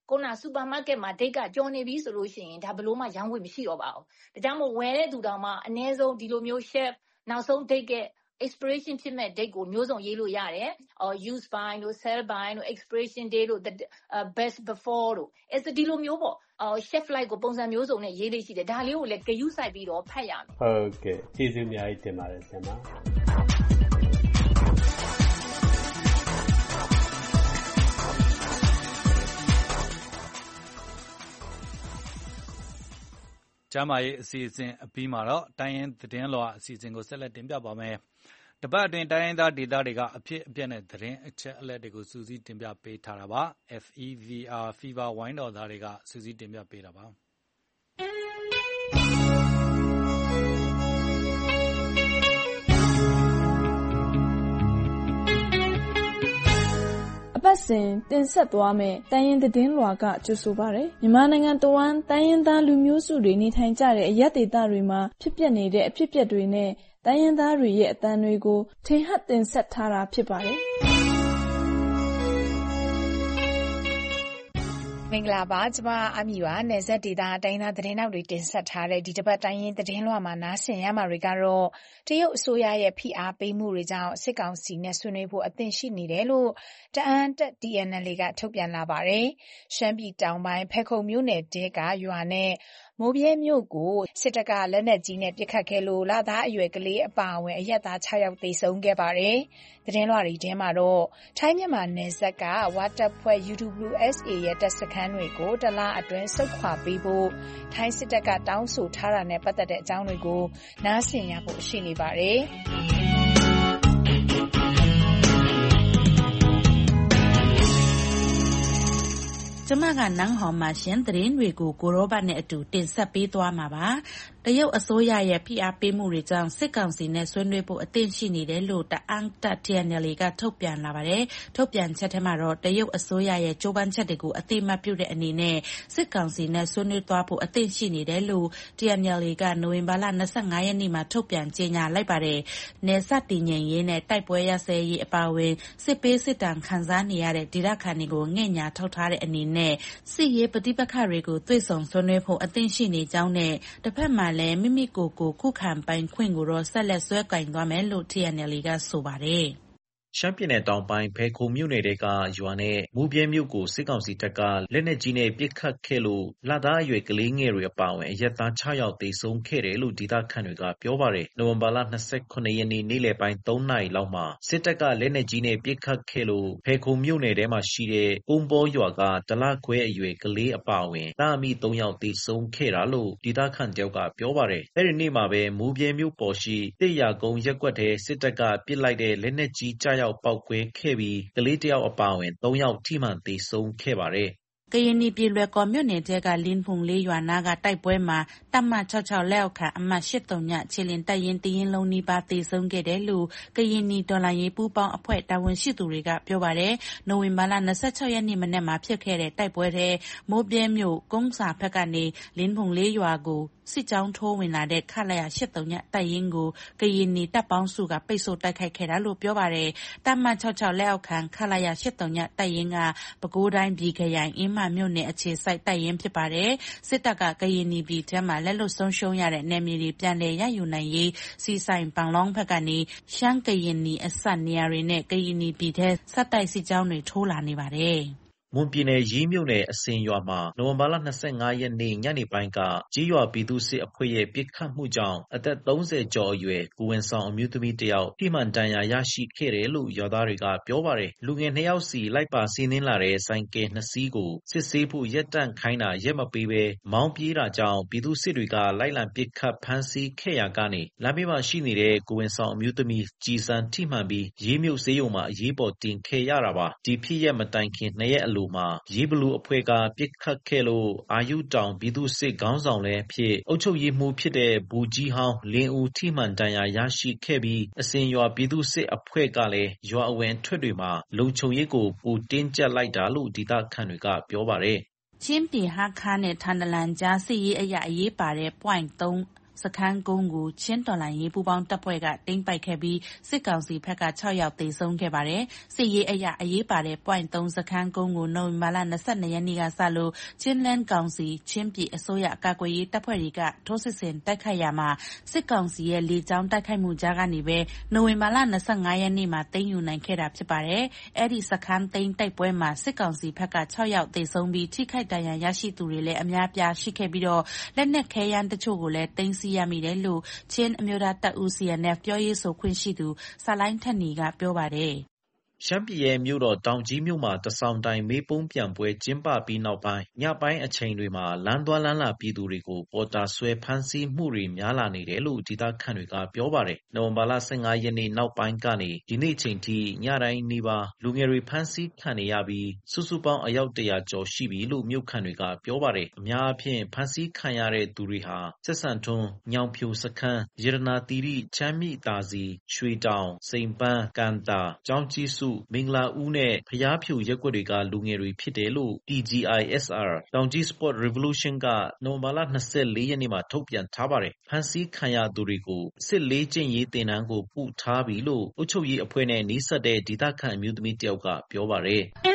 ခုန supermarket မှာ date ကကျော်နေပြီဆိုလို့ရှိရင်ဒါဘလို့မှရောင်းဝယ်မရှိတော့ပါဘူး။ဒါကြောင့်မို့ဝယ်တဲ့သူတောင်မှအနည်းဆုံးဒီလိုမျိုး chef နောက်ဆုံး date က expiration ဖြစ်မဲ့ date ကိုမျိုးစုံရေးလို့ရတယ်။ use by လို့ sell by လို့ expiration date လို့ best before လို့အဲဆိုဒီလိုမျိုးပေါ့။ chef light ကိုပုံစံမျိုးစုံနဲ့ရေးလေးရှိတယ်။ဒါလေးကိုလည်းဂရုစိုက်ပြီးတော့ဖတ်ရမယ်။ဟုတ်ကဲ့ကျေးဇူးအများကြီးတင်ပါတယ်ဆရာမ။ကျမ်းမာရေးအစီအစဉ်အပြီးမှာတော့တိုင်းရင်းသတင်းလွှာအစီအစဉ်ကိုဆက်လက်တင်ပြပါမယ်။တပတ်အတွင်းတိုင်းရင်းသားဒေသတွေကအဖြစ်အပျက်နဲ့သတင်းအချက်အလက်တွေကိုစူးစီးတင်ပြပေးထားတာပါ။ F E V R Fever ဝိုင်းတော်သားတွေကစူးစီးတင်ပြပေးတာပါ။အပတ်စဉ်တင်ဆက်သွားမယ့်တိုင်းရင်းသတင်းလွှာကကြိုဆိုပါရယ်မြန်မာနိုင်ငံတဝန်းတိုင်းရင်းသားလူမျိုးစုတွေနေထိုင်ကြတဲ့အရပ်ဒေသတွေမှာဖြစ်ပျက်နေတဲ့အဖြစ်အပျက်တွေနဲ့တိုင်းရင်းသားတွေရဲ့အသံတွေကိုထင်ဟပ်တင်ဆက်ထားတာဖြစ်ပါတယ်မင်္ဂလာပါကျမအမီပါနယ်စပ်ဒေသတိုင်းသားသတင်းနောက်တွေတင်ဆက်ထားတဲ့ဒီတစ်ပတ်တိုင်းရင်းသတင်းလွှာမှာနားဆင်ရမှာတွေကတော့တရုတ်အစိုးရရဲ့ဖိအားပေးမှုတွေကြောင့်စစ်ကောင်စီနဲ့ဆွေးနွေးဖို့အသင့်ရှိနေတယ်လို့တအန်းတက် D N L ကထုတ်ပြန်လာပါတယ်။ရှမ်းပြည်တောင်ပိုင်းဖဲခုံမြို့နယ်တဲကရွာနဲ့မိုးပြဲမြို့ကိုစစ်တပ်ကလက်နက်ကြီးနဲ့ပစ်ခတ်ခဲ့လို့လသားအရွယ်ကလေးအပါအဝင်အရက်သား၆ယောက်သေဆုံးခဲ့ပါတယ်။သတင်းလွှာတွေထဲမှာတော့ထိုင်းမြန်မာနယ်စပ်ကဝါတပ်ဖွဲ့ U W S A ရဲ့တပ်စခန်းတွေကိုတလအတွင်းစုခွာပေးဖို့ထိုင်းစစ်တပ်ကတောင်းဆိုထားတာနဲ့ပတ်သက်တဲ့အကြောင်းတွေကိုနားဆင်ရဖို့ရှိနေပါတယ်။ကျမကနန်းဟော်မှာရှင်သတင်းတွေကိုကိုရောဘတ်နဲ့အတူတင်ဆက်ပေးသွားမှာပါတရုတ်အစိုးရရဲ့ဖိအားပေးမှုတွေကြောင့်စစ်ကောင်စီနဲ့ဆွေးနွေးဖို့အသင့်ရှိနေတယ်လို့တအန်းတက် T N L ကထုတ်ပြန်လာပါတယ်ထုတ်ပြန်ချက်ထဲမှာတော့တရုတ်အစိုးရရဲ့ကြိုးပမ်းချက်တွေကိုအသိအမှတ်ပြုတဲ့အနေနဲ့စစ်ကောင်စီနဲ့ဆွေးနွေးသွားဖို့အသင့်ရှိနေတယ်လို့ T N L ကနိုဝင်ဘာလ၂၅ရက်နေ့မှာထုတ်ပြန်ကြေညာလိုက်ပါတယ်နယ်စပ်တည်ငြိမ်ရေးနဲ့တိုက်ပွဲရစဲရေးအပါအဝင်စစ်ပေးစစ်တမ်းခံစားနေရတဲ့ဒေသခံတွေကိုငှက်ညာထောက်ထားတဲ့အနေနဲ့စစ်ရေးပဋိပက္ခတွေကိုတွေ့ဆုံဆွေးနွေးဖို့အသင့်ရှိနေကြောင်းနဲ့တစ်ဖက်မှာလည်းမိမိကိုယ်ကိုခုခံပိုင်ခွင့်ကိုတော့ဆက်လက်ဆွဲကင်သွားမယ်လို့ T N L ကဆိုပါတယ်ရှမ်းပြည်နယ်တောင်ပိုင်းဖဲခုံမြို့နယ်တဲကရွာနဲ့မူပြဲမြို့ကိုစစ်ကောင်စီတပ်ကလက်နက်ကြီးနဲ့ပစ်ခတ်ခဲ့လို့လသားအရွယ်ကလေးငယ်တွေအပါအဝင်အရက်သား၆ယောက်သေဆုံးခဲ့တယ်လို့ဒေသခံတွေကပြောပါတယ်။နိုဝင်ဘာလ၂၇ရက်နေ့နေ့လယ်ပိုင်း၃နာရီလောက်မှာစစ်တပ်ကလက်နက်ကြီးနဲ့ပစ်ခတ်ခဲ့လို့ဖဲခုံမြို့နယ်ထဲမှာရှိတဲ့ကုန်းပေါ်ရွာကတလခွဲအရွယ်ကလေးအပါအဝင်သားအမိ၃ယောက်သေဆုံးခဲ့တာလို့ဒေသခံတယောက်ကပြောပါတယ်။အဲဒီနေ့မှာပဲမူပြဲမြို့ပေါ်ရှိတစ်ရာကုန်းရက်ကွက်ထဲစစ်တပ်ကပစ်လိုက်တဲ့လက်နက်ကြီးကြားပေါက်ကွဲခဲ့ပြီးကလေးတယောက်အပါအဝင်၃ယောက်ထိမှန်သေဆုံးခဲ့ပါတယ်ကရင်ပြည်လွယ်ကော်မြို့နယ်တဲကလင်းဖုန်လေးရွာနာကတိုက်ပွဲမှာတပ်မ၆၆လက်အောက်ခံအမှတ်၈၃ညခြေလင်တပ်ရင်တရင်လုံးနီးပါးသေဆုံးခဲ့တယ်လို့ကရင်နီဒေါ်လာရေးပူးပေါင်းအဖွဲ့တာဝန်ရှိသူတွေကပြောပါတယ်။နိုဝင်ဘာလ၂၆ရက်နေ့မနေ့မှာဖြစ်ခဲ့တဲ့တိုက်ပွဲထဲမိုးပြဲမြို့ကုန်းစာဖက်ကနေလင်းဖုန်လေးရွာကိုစစ်ကြောင်းထိုးဝင်လာတဲ့ခလာရ၈၃ညတပ်ရင်ကိုကရင်နီတပ်ပေါင်းစုကပိတ်ဆို့တိုက်ခိုက်ခဲ့တာလို့ပြောပါတယ်။တပ်မ၆၆လက်အောက်ခံခလာရ၈၃ညတပ်ရင်ကပဲခူးတိုင်းပြည်ခရိုင်အင်းမမြို့နယ်အခြေစိုက်တပ်ရင်ဖြစ်ပါတယ်။စစ်တပ်ကကရင်နီပြည်ထဲမှာလက်လွတ်ဆုံးရှုံးရတဲ့နယ်မြေတွေပြန်လည်ရယူနိုင်ရေးစီဆိုင်ပန်လောင်းဘက်ကနေရှမ်းကရင်နီအစပ်နေရာတွေနဲ့ကရင်နီပြည်ထဲစက်တိုက်စစ်ကြောင်းတွေထိုးလာနေပါတယ်။မွန်ပြည်နယ်ရေးမြို့နယ်အစင်ရွာမှာနိုဝင်ဘာလ၂၅ရက်နေ့ညနေပိုင်းကကြီးရွာပြည်သူစစ်အဖွဲ့ရဲ့ပစ်ခတ်မှုကြောင့်အသက်၃၀ကျော်အရွယ်ကိုဝန်ဆောင်အမျိုးသမီးတယောက်ထိမှန်ဒဏ်ရာရရှိခဲ့တယ်လို့ရွာသားတွေကပြောပါတယ်။လူငယ်နှစ်ယောက်စီလိုက်ပါစီးနင်းလာတဲ့ဆိုင်ကယ်နှစ်စီးကိုစစ်ဆေးဖို့ရက်တန့်ခိုင်းတာရက်မပေးဘဲမောင်းပြေးတာကြောင့်ပြည်သူစစ်တွေကလိုက်လံပစ်ခတ်ဖမ်းဆီးခဲ့ရာကနေလမ်းဘေးမှာရှိနေတဲ့ကိုဝန်ဆောင်အမျိုးသမီးကြည်စံထိမှန်ပြီးရေးမြို့ဆေးရုံမှာအရေးပေါ်တင်ခဲ့ရတာပါ။ဒီဖြစ်ရက်မတိုင်ခင်နှစ်ရက်အလိုမှာရေးဘလူအဖွဲ့ကပစ်ခတ်ခဲ့လို့အာယုတောင်ပြည်သူစစ်ခေါင်းဆောင်လည်းဖြစ်အုပ်ချုပ်ရေးမှူးဖြစ်တဲ့ဘူကြီးဟောင်းလင်းဦးထိမှန်ဒဏ်ရာရရှိခဲ့ပြီးအစင်ရွာပြည်သူစစ်အဖွဲ့ကလည်းရွာအဝင်ထွက်တွေမှာလုံခြုံရေးကိုပိုတင်းကျပ်လိုက်တာလို့ဒေသခံတွေကပြောပါတယ်ချင်းပြည်ဟာခါနဲ့ထန်တလန်ကြားစစ်ရေးအရာအရေးပါတဲ့ point 3 စခန်းကုန်းကိုချင်းတော်လှန်ရေးပူးပေါင်းတပ်ဖွဲ့ကသိမ်းပိုက်ခဲ့ပြီးစစ်ကောင်စီဘက်က ၆ ယောက်သေဆုံးခဲ့ပါတယ်။စစ်ရေးအရအရေးပါတဲ့ ပွိုင့် သုံး စခန်းကုန်းကိုနိုဝင်ဘာလ၂၂ရက်နေ့ကစလို့ချင်းလန်းကောင်စီချင်းပြည်အစိုးရကာကွယ်ရေးတပ်ဖွဲ့တွေကထိုးစစ်ဆင်တိုက်ခိုက်ရမှာစစ်ကောင်စီရဲ့လေကြောင်းတိုက်ခိုက်မှုကြားကနေပဲနိုဝင်ဘာလ၂၅ရက်နေ့မှာသိမ်းယူနိုင်ခဲ့တာဖြစ်ပါတယ်။အဲ့ဒီစခန်းသိမ်းတိုက်ပွဲမှာစစ်ကောင်စီဘက်က၆ယောက်သေဆုံးပြီးထိခိုက်ဒဏ်ရာရရှိသူတွေလည်းအများပြားရှိခဲ့ပြီးတော့လက်နက်ခဲယမ်းတချို့ကိုလည်းသိမ်းဆည်းရမိတယ်လို့ချင်းအမျိုးသားတပ်ဦး စီ အန် အက်ဖ် ပြောရေးဆိုခွင့်ရှိသူဆလိုင်းထက်နီကပြောပါတယ်။ရှမ်းပြည်ရဲ့မြို့တော်တောင်ကြီးမြို့မှာတဆောင်တိုင်မေးပုံးပြန်ပွဲကျင်းပပြီးနောက်ပိုင်းညပိုင်းအချိန်တွေမှာလမ်းသွားလမ်းလာပြည်သူတွေကိုပေါ်တာဆွဲဖမ်းဆီးမှုတွေများလာနေတယ်လို့ဒေသခံတွေကပြောပါတယ်။နိုဝင်ဘာလ၁၅ရက်နေ့နောက်ပိုင်းကနေဒီနေ့ချိန်ထိညတိုင်းနီးပါးလူငယ်တွေဖမ်းဆီးခံနေရပြီးစုစုပေါင်းအယောက်တရာကျော်ရှိပြီလို့မြို့ခံတွေကပြောပါတယ်။အများအပြားဖမ်းဆီးခံရတဲ့သူတွေဟာဆက်ဆံထွန်းညောင်ဖြူစခန်းရတနာတီရီချမ်းမြသာစီရွှေတောင်စိန်ပန်းကန်တာကျောင်းကြီးစုမင်္ဂလာဦးနဲ့ဖျားဖြူရက်ွက်တွေကလူငယ်တွေဖြစ်တယ်လို့ T G I S R တောင်ကြီး Sport Revolution ကနိုဝင်ဘာလ၂၄ရက်နေ့မှာထုတ်ပြန်ထားပါတယ်။ဖမ်းဆီးခံရသူတွေကိုစစ်လေးကျင့်ရေးတင်နန်းကိုပို့ထားပြီလို့အုပ်ချုပ်ရေးအဖွဲ့နဲ့နှိစက်တဲ့ဒေသခံအမျိုးသမီးတယောက်ကပြောပါတယ်။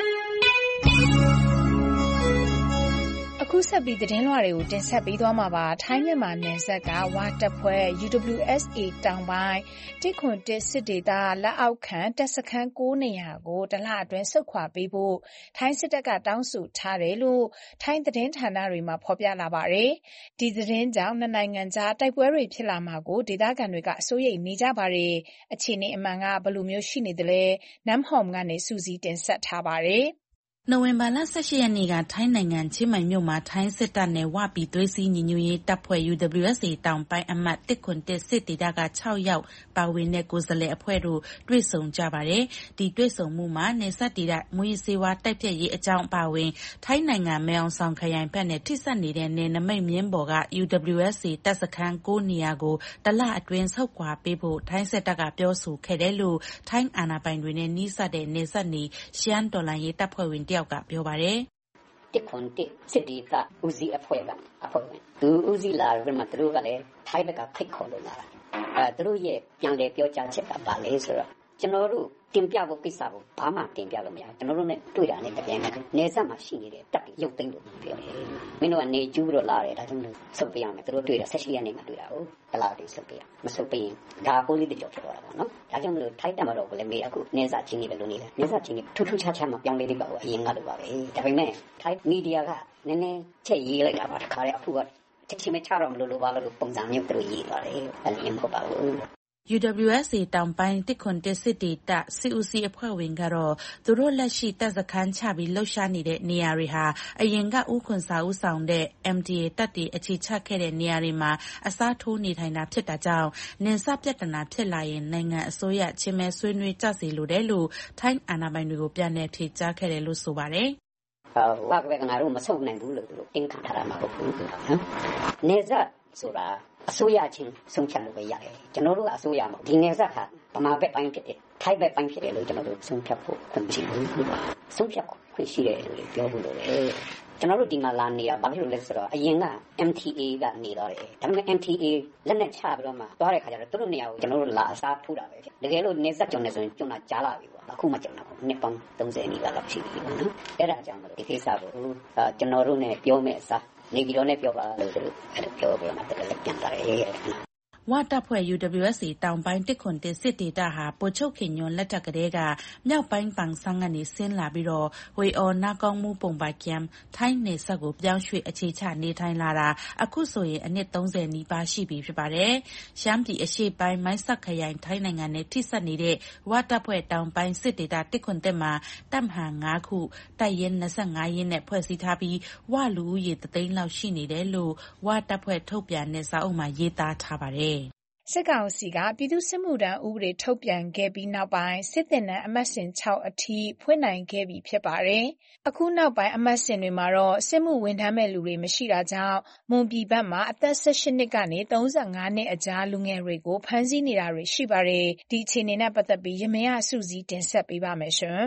အခုဆက်ပြီးသတင်းလွှာတွေကိုတင်ဆက်ပေးသွားမှာပါထိုင်းမြန်မာနယ်စပ်ကဝါတပ်ဖွဲ့ U W S A တောင်ပိုင်းတစ်ခွန်တစ်စစ်ဒေသလက်အောက်ခံတပ်စခန်း၉နေရာကိုတလအတွင်းဆုတ်ခွာပေးဖို့ထိုင်းစစ်တပ်ကတောင်းဆိုထားတယ်လို့ထိုင်းသတင်းဌာနတွေမှာဖော်ပြလာပါတယ်။ဒီသတင်းကြောင့်နှစ်နိုင်ငံကြားတိုက်ပွဲတွေဖြစ်လာမှာကိုဒေသခံတွေကအစိုးရိမ်နေကြပါတယ်။အခြေအနေအမှန်ကဘယ်လိုမျိုးရှိနေသလဲနမ်ဟောမ်ကနေစူးစီးတင်ဆက်ထားပါတယ်။နိုဝင်ဘာလ၁၈ရက်နေ့ကထိုင်းနိုင်ငံချင်းမိုင်မြို့မှာထိုင်းစစ်တပ်နဲ့ဝပြည်သွေးစည်းညီညွတ်ရေးတပ်ဖွဲ့ U W S A တောင်ပိုင်းအမှတ်တစ်ခွန်တစ်စစ်ဒေသက၆ယောက်ပါဝင်တဲ့ကိုယ်စားလှယ်အဖွဲ့တို့တွေ့ဆုံကြပါတယ်။ဒီတွေ့ဆုံမှုမှာနေဆက်ဒေသမူရီစေဝါတိုက်ပြည့်ရေးအကြောင်းပါဝင်ထိုင်းနိုင်ငံမဲအောင်ဆောင်ခရိုင်ဘက်နဲ့ထိစပ်နေတဲ့နယ်နမိတ်မြင်းပေါ်က U W S A တပ်စခန်း၉နေရာကိုတလအတွင်းဆုတ်ခွာပေးဖို့ထိုင်းစစ်တပ်ကပြောဆိုခဲ့တယ်လို့ထိုင်းအာဏာပိုင်တွေနဲ့နှိစပ်တဲ့နေဆက်နေရှမ်းတော်လှန်ရေးတပ်ဖွဲ့ဝင်တယောက်ကပြောပါတယ်တစ်ခွန်တစ်စစ်ဒီကဦးစီးအဖွဲ့ကအဖွဲ့ဝင်သူဦးစီးလာပြီးမှသူတို့ကလည်းထိုင်းဘက်ကဖိတ်ခေါ်လို့လာတာအဲသူတို့ရဲ့ပြန်လည်ပြောကြားချက်ကပါလေဆိုတော့ကျွန်တော်တို့တင်ပြဖို့ကိစ္စကိုဘာမှတင်ပြလို့မရကျွန်တော်တို့နဲ့တွေ့တာနဲ့တကယ်နဲ့နေဆက်မှာရှိနေတဲ့တပ်ပြီးရုပ်သိမ်းလို့ပြောတယ်မင်းတို့ကနေကျူးတော့လာတယ်ဒါကြောင့်လို့ဆုတ်ပြရမယ်သူတို့တွေ့တာ၁၈ရက်နေ့မှတွေ့တာဟုတ်တလားတိဆုတ်ပြရမဆုတ်ပြရင်ဒါကိုလေးတကြောက်ဖြစ်သွားတာပေါ့နော်ဒါကြောင့်မလို့ထိုက်တက်မှာတော့ဘယ်လဲမေးအခုနေဆက်ချင်းနေပဲလို့နေတယ်နေဆက်ချင်းနေထူးထူးခြားခြားမှပြောင်းလဲနေပါဘူးအရင်ကလိုပါပဲဒါပေမဲ့ထိုက်မီဒီယာကနည်းနည်းချက်ရေးလိုက်တာပါတခါတည်းအခုကချက်ချင်းမချတော့မလို့လို့ပါလို့ပုံစံမျိုးသူရေးသွားတယ်အဲ့လိုမျိုးပါဘူး U W S A တောင်ပိုင်းတစ်ခွန်တစ်စစ်ဒေသစစ်ဦးစီးအဖွဲ့ဝင်ကတော့သူတို့လက်ရှိတပ်စခန်းချပြီးလှုပ်ရှားနေတဲ့နေရာတွေဟာအရင်ကဥခွန်စာဦးဆောင်တဲ့ M D A တပ်တွေအခြေချခဲ့တဲ့နေရာတွေမှာအစားထိုးနေထိုင်တာဖြစ်တာကြောင့်နယ်စပ်ပြဿနာဖြစ်လာရင်နိုင်ငံအစိုးရချင်းမဲဆွေးနွေးကြစီလိုတယ်လို့ထိုင်းအာဏာပိုင်တွေကိုပြန်လည်ဖြေကြားခဲ့တယ်လို့ဆိုပါတယ်ဝါကပဲကငါတို့မဆုတ်နိုင်ဘူးလို့သူတို့တင်ခံထားတာမှာဟုတ်ဘူးနော်နေစပ်ဆိုတာအစိုးရချင်းဆုံးဖြတ်လို့ပဲရတယ်ကျွန်တော်တို့ကအစိုးရမဟုတ်ဒီနေဆက်ဟာဗမာဘက်ပိုင်းဖြစ်တယ်ထိုင်းဘက်ပိုင်းဖြစ်တယ်လို့ကျွန်တော်တို့ဆုံးဖြတ်ဖို့ခွင့်ရှိဘူးဆုံးဖြတ်ခွင့်ရှိတယ်လို့ပြောဖို့လိုတယ်ကျွန်တော်တို့ဒီမှာလာနေတာဘာဖြစ်လို့လဲဆိုတော့အရင်က M T A ကနေတော့တယ်ဒါပေမဲ့ M T A လက်နဲ့ချပြီးတော့မှသွားတဲ့ခါကျတော့သူတို့နေရာကိုကျွန်တော်တို့လာအစားထိုးတာပဲဖြစ်တကယ်လို့နေဆက်ကြုံနေဆိုရင်ကျုံတာကြားလာပြီပေါ့အခုမှကျုံတာပေါ့နှစ်ပေါင်း၃၀နီးပါးလောက်ရှိပြီပေါ့နော်အဲ့ဒါကြောင့်မလို့ဒီကိစ္စကိုကျွန်တော်တို့ ਨੇ ပြောမယ်အစားနေပြီးတော့လည်းပြောပါလို့သူအဲ့ပြောပြမှာတယ်လည်းပြန်တာရဲ့ဝတပ်ဖွဲ့ U W S A တောင်ပိုင်းတစ်ခွန်တစ်စစ်ဒေသဟာပိုချုပ်ခင်ညွန်လက်ထက်ကလေးကမြောက်ပိုင်းပန်ဆန်းကနေဆင်းလာပြီးတော့ဝေအော်နာကောင်းမှုပုံပါကျမ်ထိုင်းနေဆက်ကိုပြောင်းရွှေ့အခြေချနေထိုင်လာတာအခုဆိုရင်အနှစ်၃၀နီးပါးရှိပြီဖြစ်ပါတယ်။ရှမ်းပြည်အရှေ့ပိုင်းမိုင်းဆက်ခရိုင်ထိုင်းနိုင်ငံနဲ့ထိစပ်နေတဲ့ဝတပ်ဖွဲ့တောင်ပိုင်းစစ်ဒေသတစ်ခွန်တစ်မှာတပ်မဟာ၅ခုတိုက်ရင်၂၅ရင်းနဲ့ဖွဲ့စည်းထားပြီးဝလူဦးရေတသိန်းလောက်ရှိနေတယ်လို့ဝတပ်ဖွဲ့ထုတ်ပြန်တဲ့စာအုပ်မှာရေးသားထားပါတယ်စစ်ကောင်စီကပြည်သူ့စစ်မှုထမ်းဥပဒေထုတ်ပြန်ခဲ့ပြီးနောက်ပိုင်းစစ်သင်တန်းအမှတ်စဉ်၆အထိဖွင့်နိုင်ခဲ့ပြီဖြစ်ပါတယ်။အခုနောက်ပိုင်းအမှတ်စဉ်တွေမှာတော့စစ်မှုဝန်ထမ်းမဲ့လူတွေမရှိတာကြောင့်မွန်ပြည်ဘက်မှာအသက်၁၈နှစ်ကနေ၃၅နှစ်အကြားလူငယ်တွေကိုဖမ်းဆီးနေတာတွေရှိပါတယ်။ဒီအခြေအနေနဲ့ပတ်သက်ပြီးရမရစုစည်းတင်ဆက်ပေးပါမယ်ရှင်။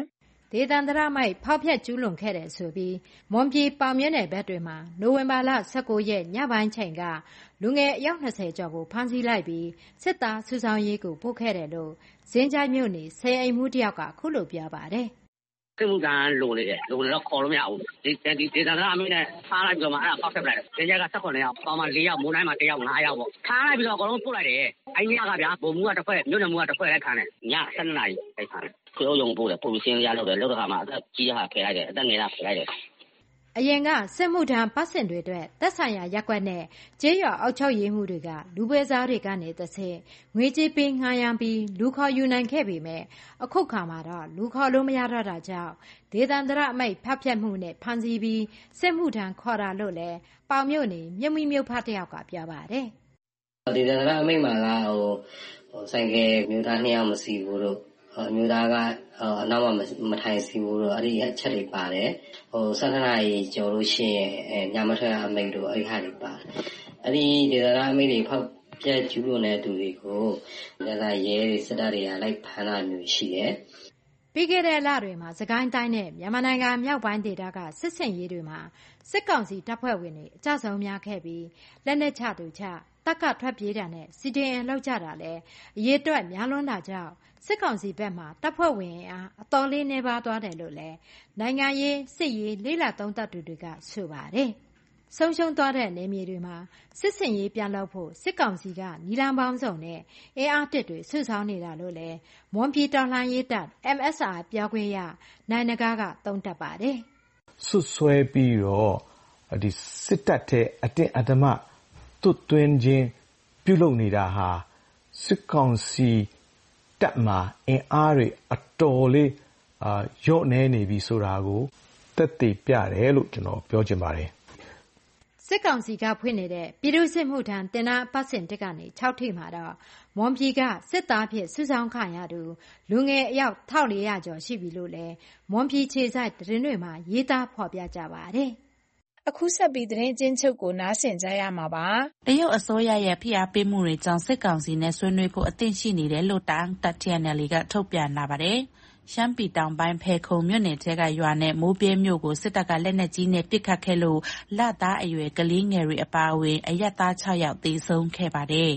ဒေသန္တရမိုက်ဖောက်ဖျက်ကျူးလွန်ခဲ့တယ်ဆိုပြီးမွန်ပြည်ပေါင်မြင့်နယ်ဘက်တွေမှာနိုဝင်ဘာလ၁၉ရက်ညပိုင်းချိန်ကလူငယ်အယောက်၂၀ကျော်ကိုဖမ်းဆီးလိုက်ပြီးစစ်သားစုဆောင်းရေးကိုပို့ခဲ့တယ်လို့ဇင်းကျိုင်းမြို့နယ်ဆယ်အိမ်မှုတယောက်ကခုလိုပြောပါတယ်စစ်မှုထမ်းလိုနေတယ်လိုနေတော့ခေါ်လို့မရဘူးဒီဒီဒေသန္တရအမိနဲ့ထားလိုက်ပြီးတော့မှအဲ့ဒါဖောက်ဖျက်လိုက်တယ်ဇင်းကျိုင်းက၁၇ယောက်ပေါင်မှာ၄ယောက်မိုးတိုင်းမှာ၁ယောက်၅ယောက်ပေါ့ထားလိုက်ပြီးတော့အကုန်လုံးပို့လိုက်တယ်အဲ့ညကဗျာဘုံမှုကတစ်ခွက်မြို့နယ်မှုကတစ်ခွက်လိုက်ခံတယ်ည၁၂နာရီအဲ့ခံတယ်ခွေးအုံပို့တယ်ပို့ပြီးစင်းရလောက်တယ်လောက်တဲ့ခါမှာအသက်ကြီးတဲ့ဟာဖယ်လိုက်တယ်အသက်ငယ်တာဖယ်လိုက်တယ်အရင်ကစစ်မှုထမ်းပတ်စင်တွေအတွက်သက်ဆိုင်ရာရက်ကွက်နဲ့ကျေးရွာအောက်ချုပ်ရေးမှုတွေကလူပွဲစားတွေကနေသဖြင့်ငွေကြေးပေးငှားရမ်းပြီးလူခေါ်ယူနိုင်ခဲ့ပေမဲ့အခုခါမှာတော့လူခေါ်လို့မရတော့တာကြောင့်ဒေသန္တရအမိတ်ဖတ်ဖြတ်မှုနဲ့ဖမ်းဆီးပြီးစစ်မှုထမ်းခေါ်တာလို့လည်းပေါင်မြို့နေမြုံမီမြို့ဖတ်တယောက်ကပြောပါတယ်ဒေသန္တရအမိတ်မှာကဟိုဆိုင်ကမြို့သားနှစ်ယောက်မစီဘူးလို့မြို့သားကအနောက်မှာမထိုင်စီဘူးလို့အဲ့ဒီအချက်တွေပါတယ်ဟို၁၂နာရီကျော်လို့ရှိရင်ညမထွက်အမိတ်တို့အဲ့ဒီဟာတွေပါတယ်အဲ့ဒီဒေသနာအမိတ်တွေဖောက်ပြက်ကျူးလွန်တဲ့သူတွေကိုဒေသရဲတွေစစ်တပ်တွေကလိုက်ဖမ်းတာမျိုးရှိတယ်ပြီးခဲ့တဲ့လတွေမှာစကိုင်းတိုင်းနဲ့မြန်မာနိုင်ငံမြောက်ပိုင်းဒေသကစစ်စင်ရေးတွေမှာစစ်ကောင်စီတပ်ဖွဲ့ဝင်တွေအကြဆုံးများခဲ့ပြီးလက်နက်ချသူချတပ်ကထွက်ပြေးတာနဲ့စီဒီအန်လောက်ကြတာလဲအရေးအတွက်များလွန်းတာကြောင့်စစ်ကောင်စီဘက်မှတပ်ဖွဲ့ဝင်အားအတော်လေးနှဲပါသွားတယ်လို့လည်းနိုင်ငံရေးစစ်ရေးလေးလာသုံးသပ်သူတွေကဆိုပါတယ်။ဆုံးရှုံးသွားတဲ့နေမြေတွေမှာစစ်စင်ရေးပြန်လုပ်ဖို့စစ်ကောင်စီကနီလန်ပေါင်းစုံနဲ့အင်အားတစ်တွေဆွဆောင်းနေတာလို့လည်းမွန်ပြည်တော်လှန်ရေးတပ် M S R ပြောခွင့်ရနိုင်နဂါကသုံးသပ်ပါတယ်။ဆွဆွဲပြီးတော့ဒီစစ်တပ်ထဲအတင်းအဓမ္မတွတ်သွင်းခြင်းပြုလုပ်နေတာဟာစစ်ကောင်စီတပ်မှာအင်အားတွေအတော်လေးအာရော့နေနေပြီဆိုတာကိုသက်သေပြတယ်လို့ကျွန်တော်ပြောချင်ပါတယ်စစ်ကောင်စီကဖွင့်နေတဲ့ပြည်သူ့စစ်မှုထမ်းတင်နာပတ်စင်တက်ကနေ၆ထိပ်မှာတော့မွန်ပြည်ကစစ်သားဖြစ်စုဆောင်ခံရသူလူငယ်အယောက်၁၄၀၀ကျော်ရှိပြီလို့လည်းမွန်ပြည်ခြေဆိုင်သတင်းတွေမှာရေးသားဖော်ပြကြပါတယ်အခုဆက်ပြီးသတင်းချင်းချုပ်ကိုနားဆင်ကြရမှာပါတရုတ်အစိုးရရဲ့ဖိအားပေးမှုတွေကြောင့်စစ်ကောင်စီနဲ့ဆွေးနွေးဖို့အသင့်ရှိနေတယ်လို့တန်တပ် T N L ကထုတ်ပြန်လာပါတယ်ရှမ်းပြည်တောင်ပိုင်းဖဲခုံမြို့နယ်ထဲကရွာနဲ့မိုးပြဲမြို့ကိုစစ်တပ်ကလက်နက်ကြီးနဲ့ပစ်ခတ်ခဲ့လို့လသားအရွယ်ကလေးငယ်တွေအပါအဝင်အရက်သား၆ယောက်သေဆုံးခဲ့ပါတယ်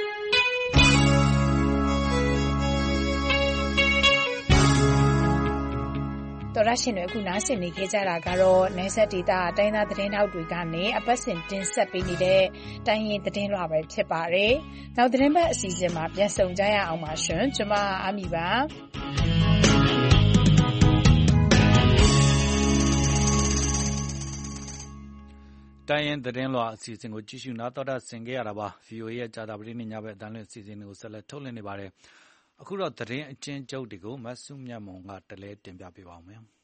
တော်ရရှင်တွေအခုနားဆင်နေခဲ့ကြတာကတော့နိုင်ဆက်ဒေတာတိုင်းသားသတင်းထောက်တွေကနေအပတ်စဉ်တင်ဆက်ပေးနေတဲ့တိုင်းရင်သတင်းလွှာပဲဖြစ်ပါတယ်။နောက်သတင်းပတ်အစီအစဉ်မှာပြန်ဆုံကြရအောင်ပါရှင်။ကျွန်မအာမီပါ။တိုင်းရင်သတင်းလွှာအစီအစဉ်ကိုကြည့်ရှုနားတော်တာဆင်ခဲ့ရတာပါ။ V O A ရဲ့ကြာတာပတိနေ့ညဘက်အတန်းလွှင့်အစီအစဉ်တွေကိုဆက်လက်ထုတ်လွှင့်နေပါတယ်။အခုတော့သတင်းအကျဉ်းချုပ်တွေကိုမဆုမြတ်မွန်ကတလဲတင်ပြပေးပါဦးမယ်။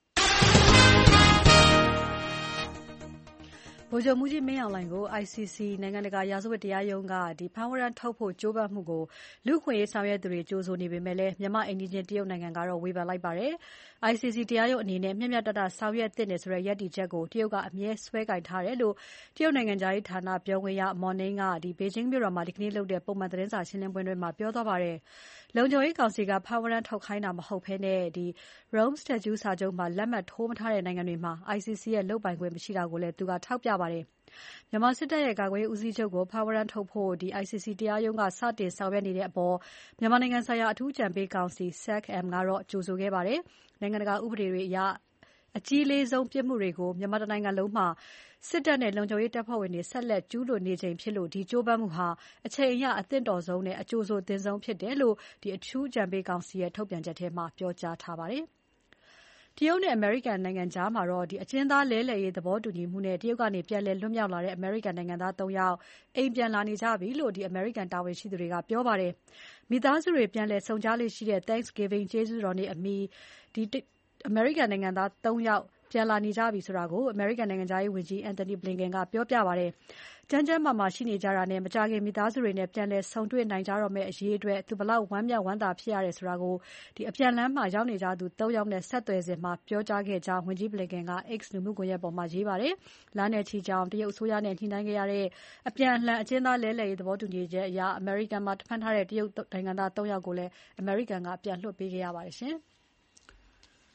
ဗိုလ်ချုပ်မှူးကြီးမင်းအောင်လှိုင်ကို I C C နိုင်ငံတကာရာဇဝတ်တရားရုံးကဖမ်းဝရမ်းထုတ်ဖို့ကြိုးပမ်းမှုကိုလူ့အခွင့်အရေးဆောင်ရွက်သူတွေကြိုဆိုနေပေမဲ့မြန်မာ့အိမ်နီးချင်းတရုတ်နိုင်ငံကတော့ဝေဖန်လိုက်ပါတယ်။ I C C တရားရုံးအနေနဲ့မျှမျှတတဆောင်ရွက်သင့်တယ်ဆိုတဲ့ရပ်တည်ချက်ကိုတရုတ်ကအမြဲစွဲကိုင်ထားတယ်လို့တရုတ်နိုင်ငံသားရေးဌာနပြောခွင့်ရ Mao Ning ကဘေဂျင်းမြို့တော်မှာဒီကနေ့လုပ်တဲ့ပုံမှန်သတင်းစာရှင်းလင်းပွဲမှာပြောသွားပါတယ်။လုံခြုံရေးကောင်စီကဖမ်းဝရမ်းထုတ်ခိုင်းတာမဟုတ်ဘဲနဲ့ Rome Statute စာချုပ်မှာလက်မှတ်ထိုးမထားတဲ့နိုင်ငံတွေမှာ I C C ရဲ့လုပ်ပိုင်ခွင့်မရှိတာကိုလည်းသူကထောက်ပြပါတယ်။မြန်မာစစ်တပ်ရဲ့ကာကွယ်ရေးဦးစီးချုပ်ကိုဖမ်းဝရမ်းထုတ်ဖို့ I C C တရားရုံးကစတင်ဆောင်ရွက်နေတဲ့အပေါ်မြန်မာနိုင်ငံဆိုင်ရာအထူးအကြံပေးကောင်စီ S A C M ကတော့ကြိုဆိုခဲ့ပါတယ်။နိုင်ငံတကာဥပဒေတွေအရအကြီးလေးဆုံးပြစ်မှုတွေကိုမြန်မာနိုင်ငံလုံးမှာစစ်တပ်နဲ့လုံခြုံရေးတပ်ဖွဲ့ဝင်တွေဆက်လက်ကျူးလွန်နေချိန်ဖြစ်လို့ဒီကြိုးပမ်းမှုဟာအချိန်အရအသင့်တော်ဆုံးနဲ့အကျိုးဆိုသင့်ဆုံးဖြစ်တယ်လို့ဒီအထူးအကြံပေးကောင်စီရဲ့ထုတ်ပြန်ချက်ထဲမှာပြောကြားထားပါတယ်။တရုတ်နဲ့အမေရိကန်နိုင်ငံကြားမှာတော့အကျဉ်းသားလဲလှယ်ရေးသဘောတူညီမှုနဲ့တရုတ်ကနေပြန်လည်လွတ်မြောက်လာတဲ့အမေရိကန်နိုင်ငံသားသုံးယောက်အိမ်ပြန်လာနေကြပြီလို့အမေရိကန်တာဝန်ရှိသူတွေကပြောပါတယ်။မိသားစုတွေပြန်လည်ဆုံကြလေ့ရှိတဲ့ Thanksgiving ကျေးဇူးတော်နေ့အမီအမေရိကန်နိုင်ငံသားသုံးယောက်ပြန်လာနေကြပြီဆိုတာကိုအမေရိကန်နိုင်ငံသားရေးဝန်ကြီး Antony Blinken ကပြောပြပါတယ်။ကျန်းကျန်းမာမာရှိနေကြတာနဲ့မကြခင်မိသားစုတွေနဲ့ပြန်လည်ဆုံတွေ့နိုင်ကြတော့မယ့်အရေးအတွက်သူဘလောက်ဝမ်းမြောက်ဝမ်းသာဖြစ်ရတယ်ဆိုတာကိုအပြန်လမ်းမှာရောက်နေကြသူသုံးယောက်နဲ့ဆက်သွယ်စဉ်မှာပြောကြားခဲ့ကြောင်းဝန်ကြီး Blinken က X လူမှုကွန်ရက်ပေါ်မှာရေးပါတယ်။လနဲ့ချီကြောင်တရုတ်အစိုးရနဲ့ညှိနှိုင်းခဲ့ရတဲ့အပြန်အလှန်အကျဉ်းသားလဲလှယ်ရေးသဘောတူညီချက်အရအမေရိကန်မှာဖမ်းထားတဲ့တရုတ်နိုင်ငံသားသုံးယောက်ကိုလည်းအမေရိကန်ကပြန်လွှတ်ပေးခဲ့ရပါတယ်ရှင်။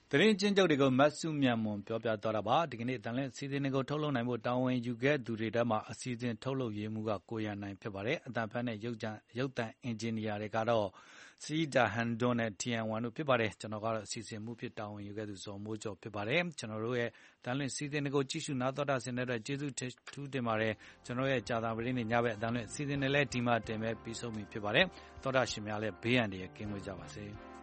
သတင်းချင်းချုပ်တွေကိုမတ်စုမြတ်မွန်ပြောပြသွားတာပါဒီကနေ့တန်လင်းအစီအစဉ်တွေကိုထုတ်လုပ်နိုင်ဖို့တာဝန်ယူခဲ့သူတွေထဲမှာအစီအစဉ်ထုတ်လုပ်ရေးမှုကကိုရန်နိုင်ဖြစ်ပါတယ်အတန်ဖက်နဲ့ရုပ်ကြံရုပ်တံအင်ဂျင်နီယာတွေကတော့စီဒါဟန်ဒွန်နဲ့ တီ အန် ဝမ် တို့ဖြစ်ပါတယ်ကျွန်တော်ကတော့အစီအစဉ်မှုဖြစ်တာဝန်ယူခဲ့သူဇော်မိုးကျော်ဖြစ်ပါတယ်ကျွန်တော်တို့ရဲ့တန်လင်းစီစဉ်တွေကိုကြည့်ရှုနားတော်တာဆင်တဲ့အတွက်ကျေးဇူးထူးတင်ပါတယ်ကျွန်တော်ရဲ့ကြာသာပရင်းနဲ့ညဘက်အတန်လင်းစီစဉ်တွေလည်းဒီမှာတင်မဲ့ပြီးဆုံးပြီဖြစ်ပါတယ်သောတာရှင်များလည်းဘေးရန်တွေကင်းဝေးကြပါစေ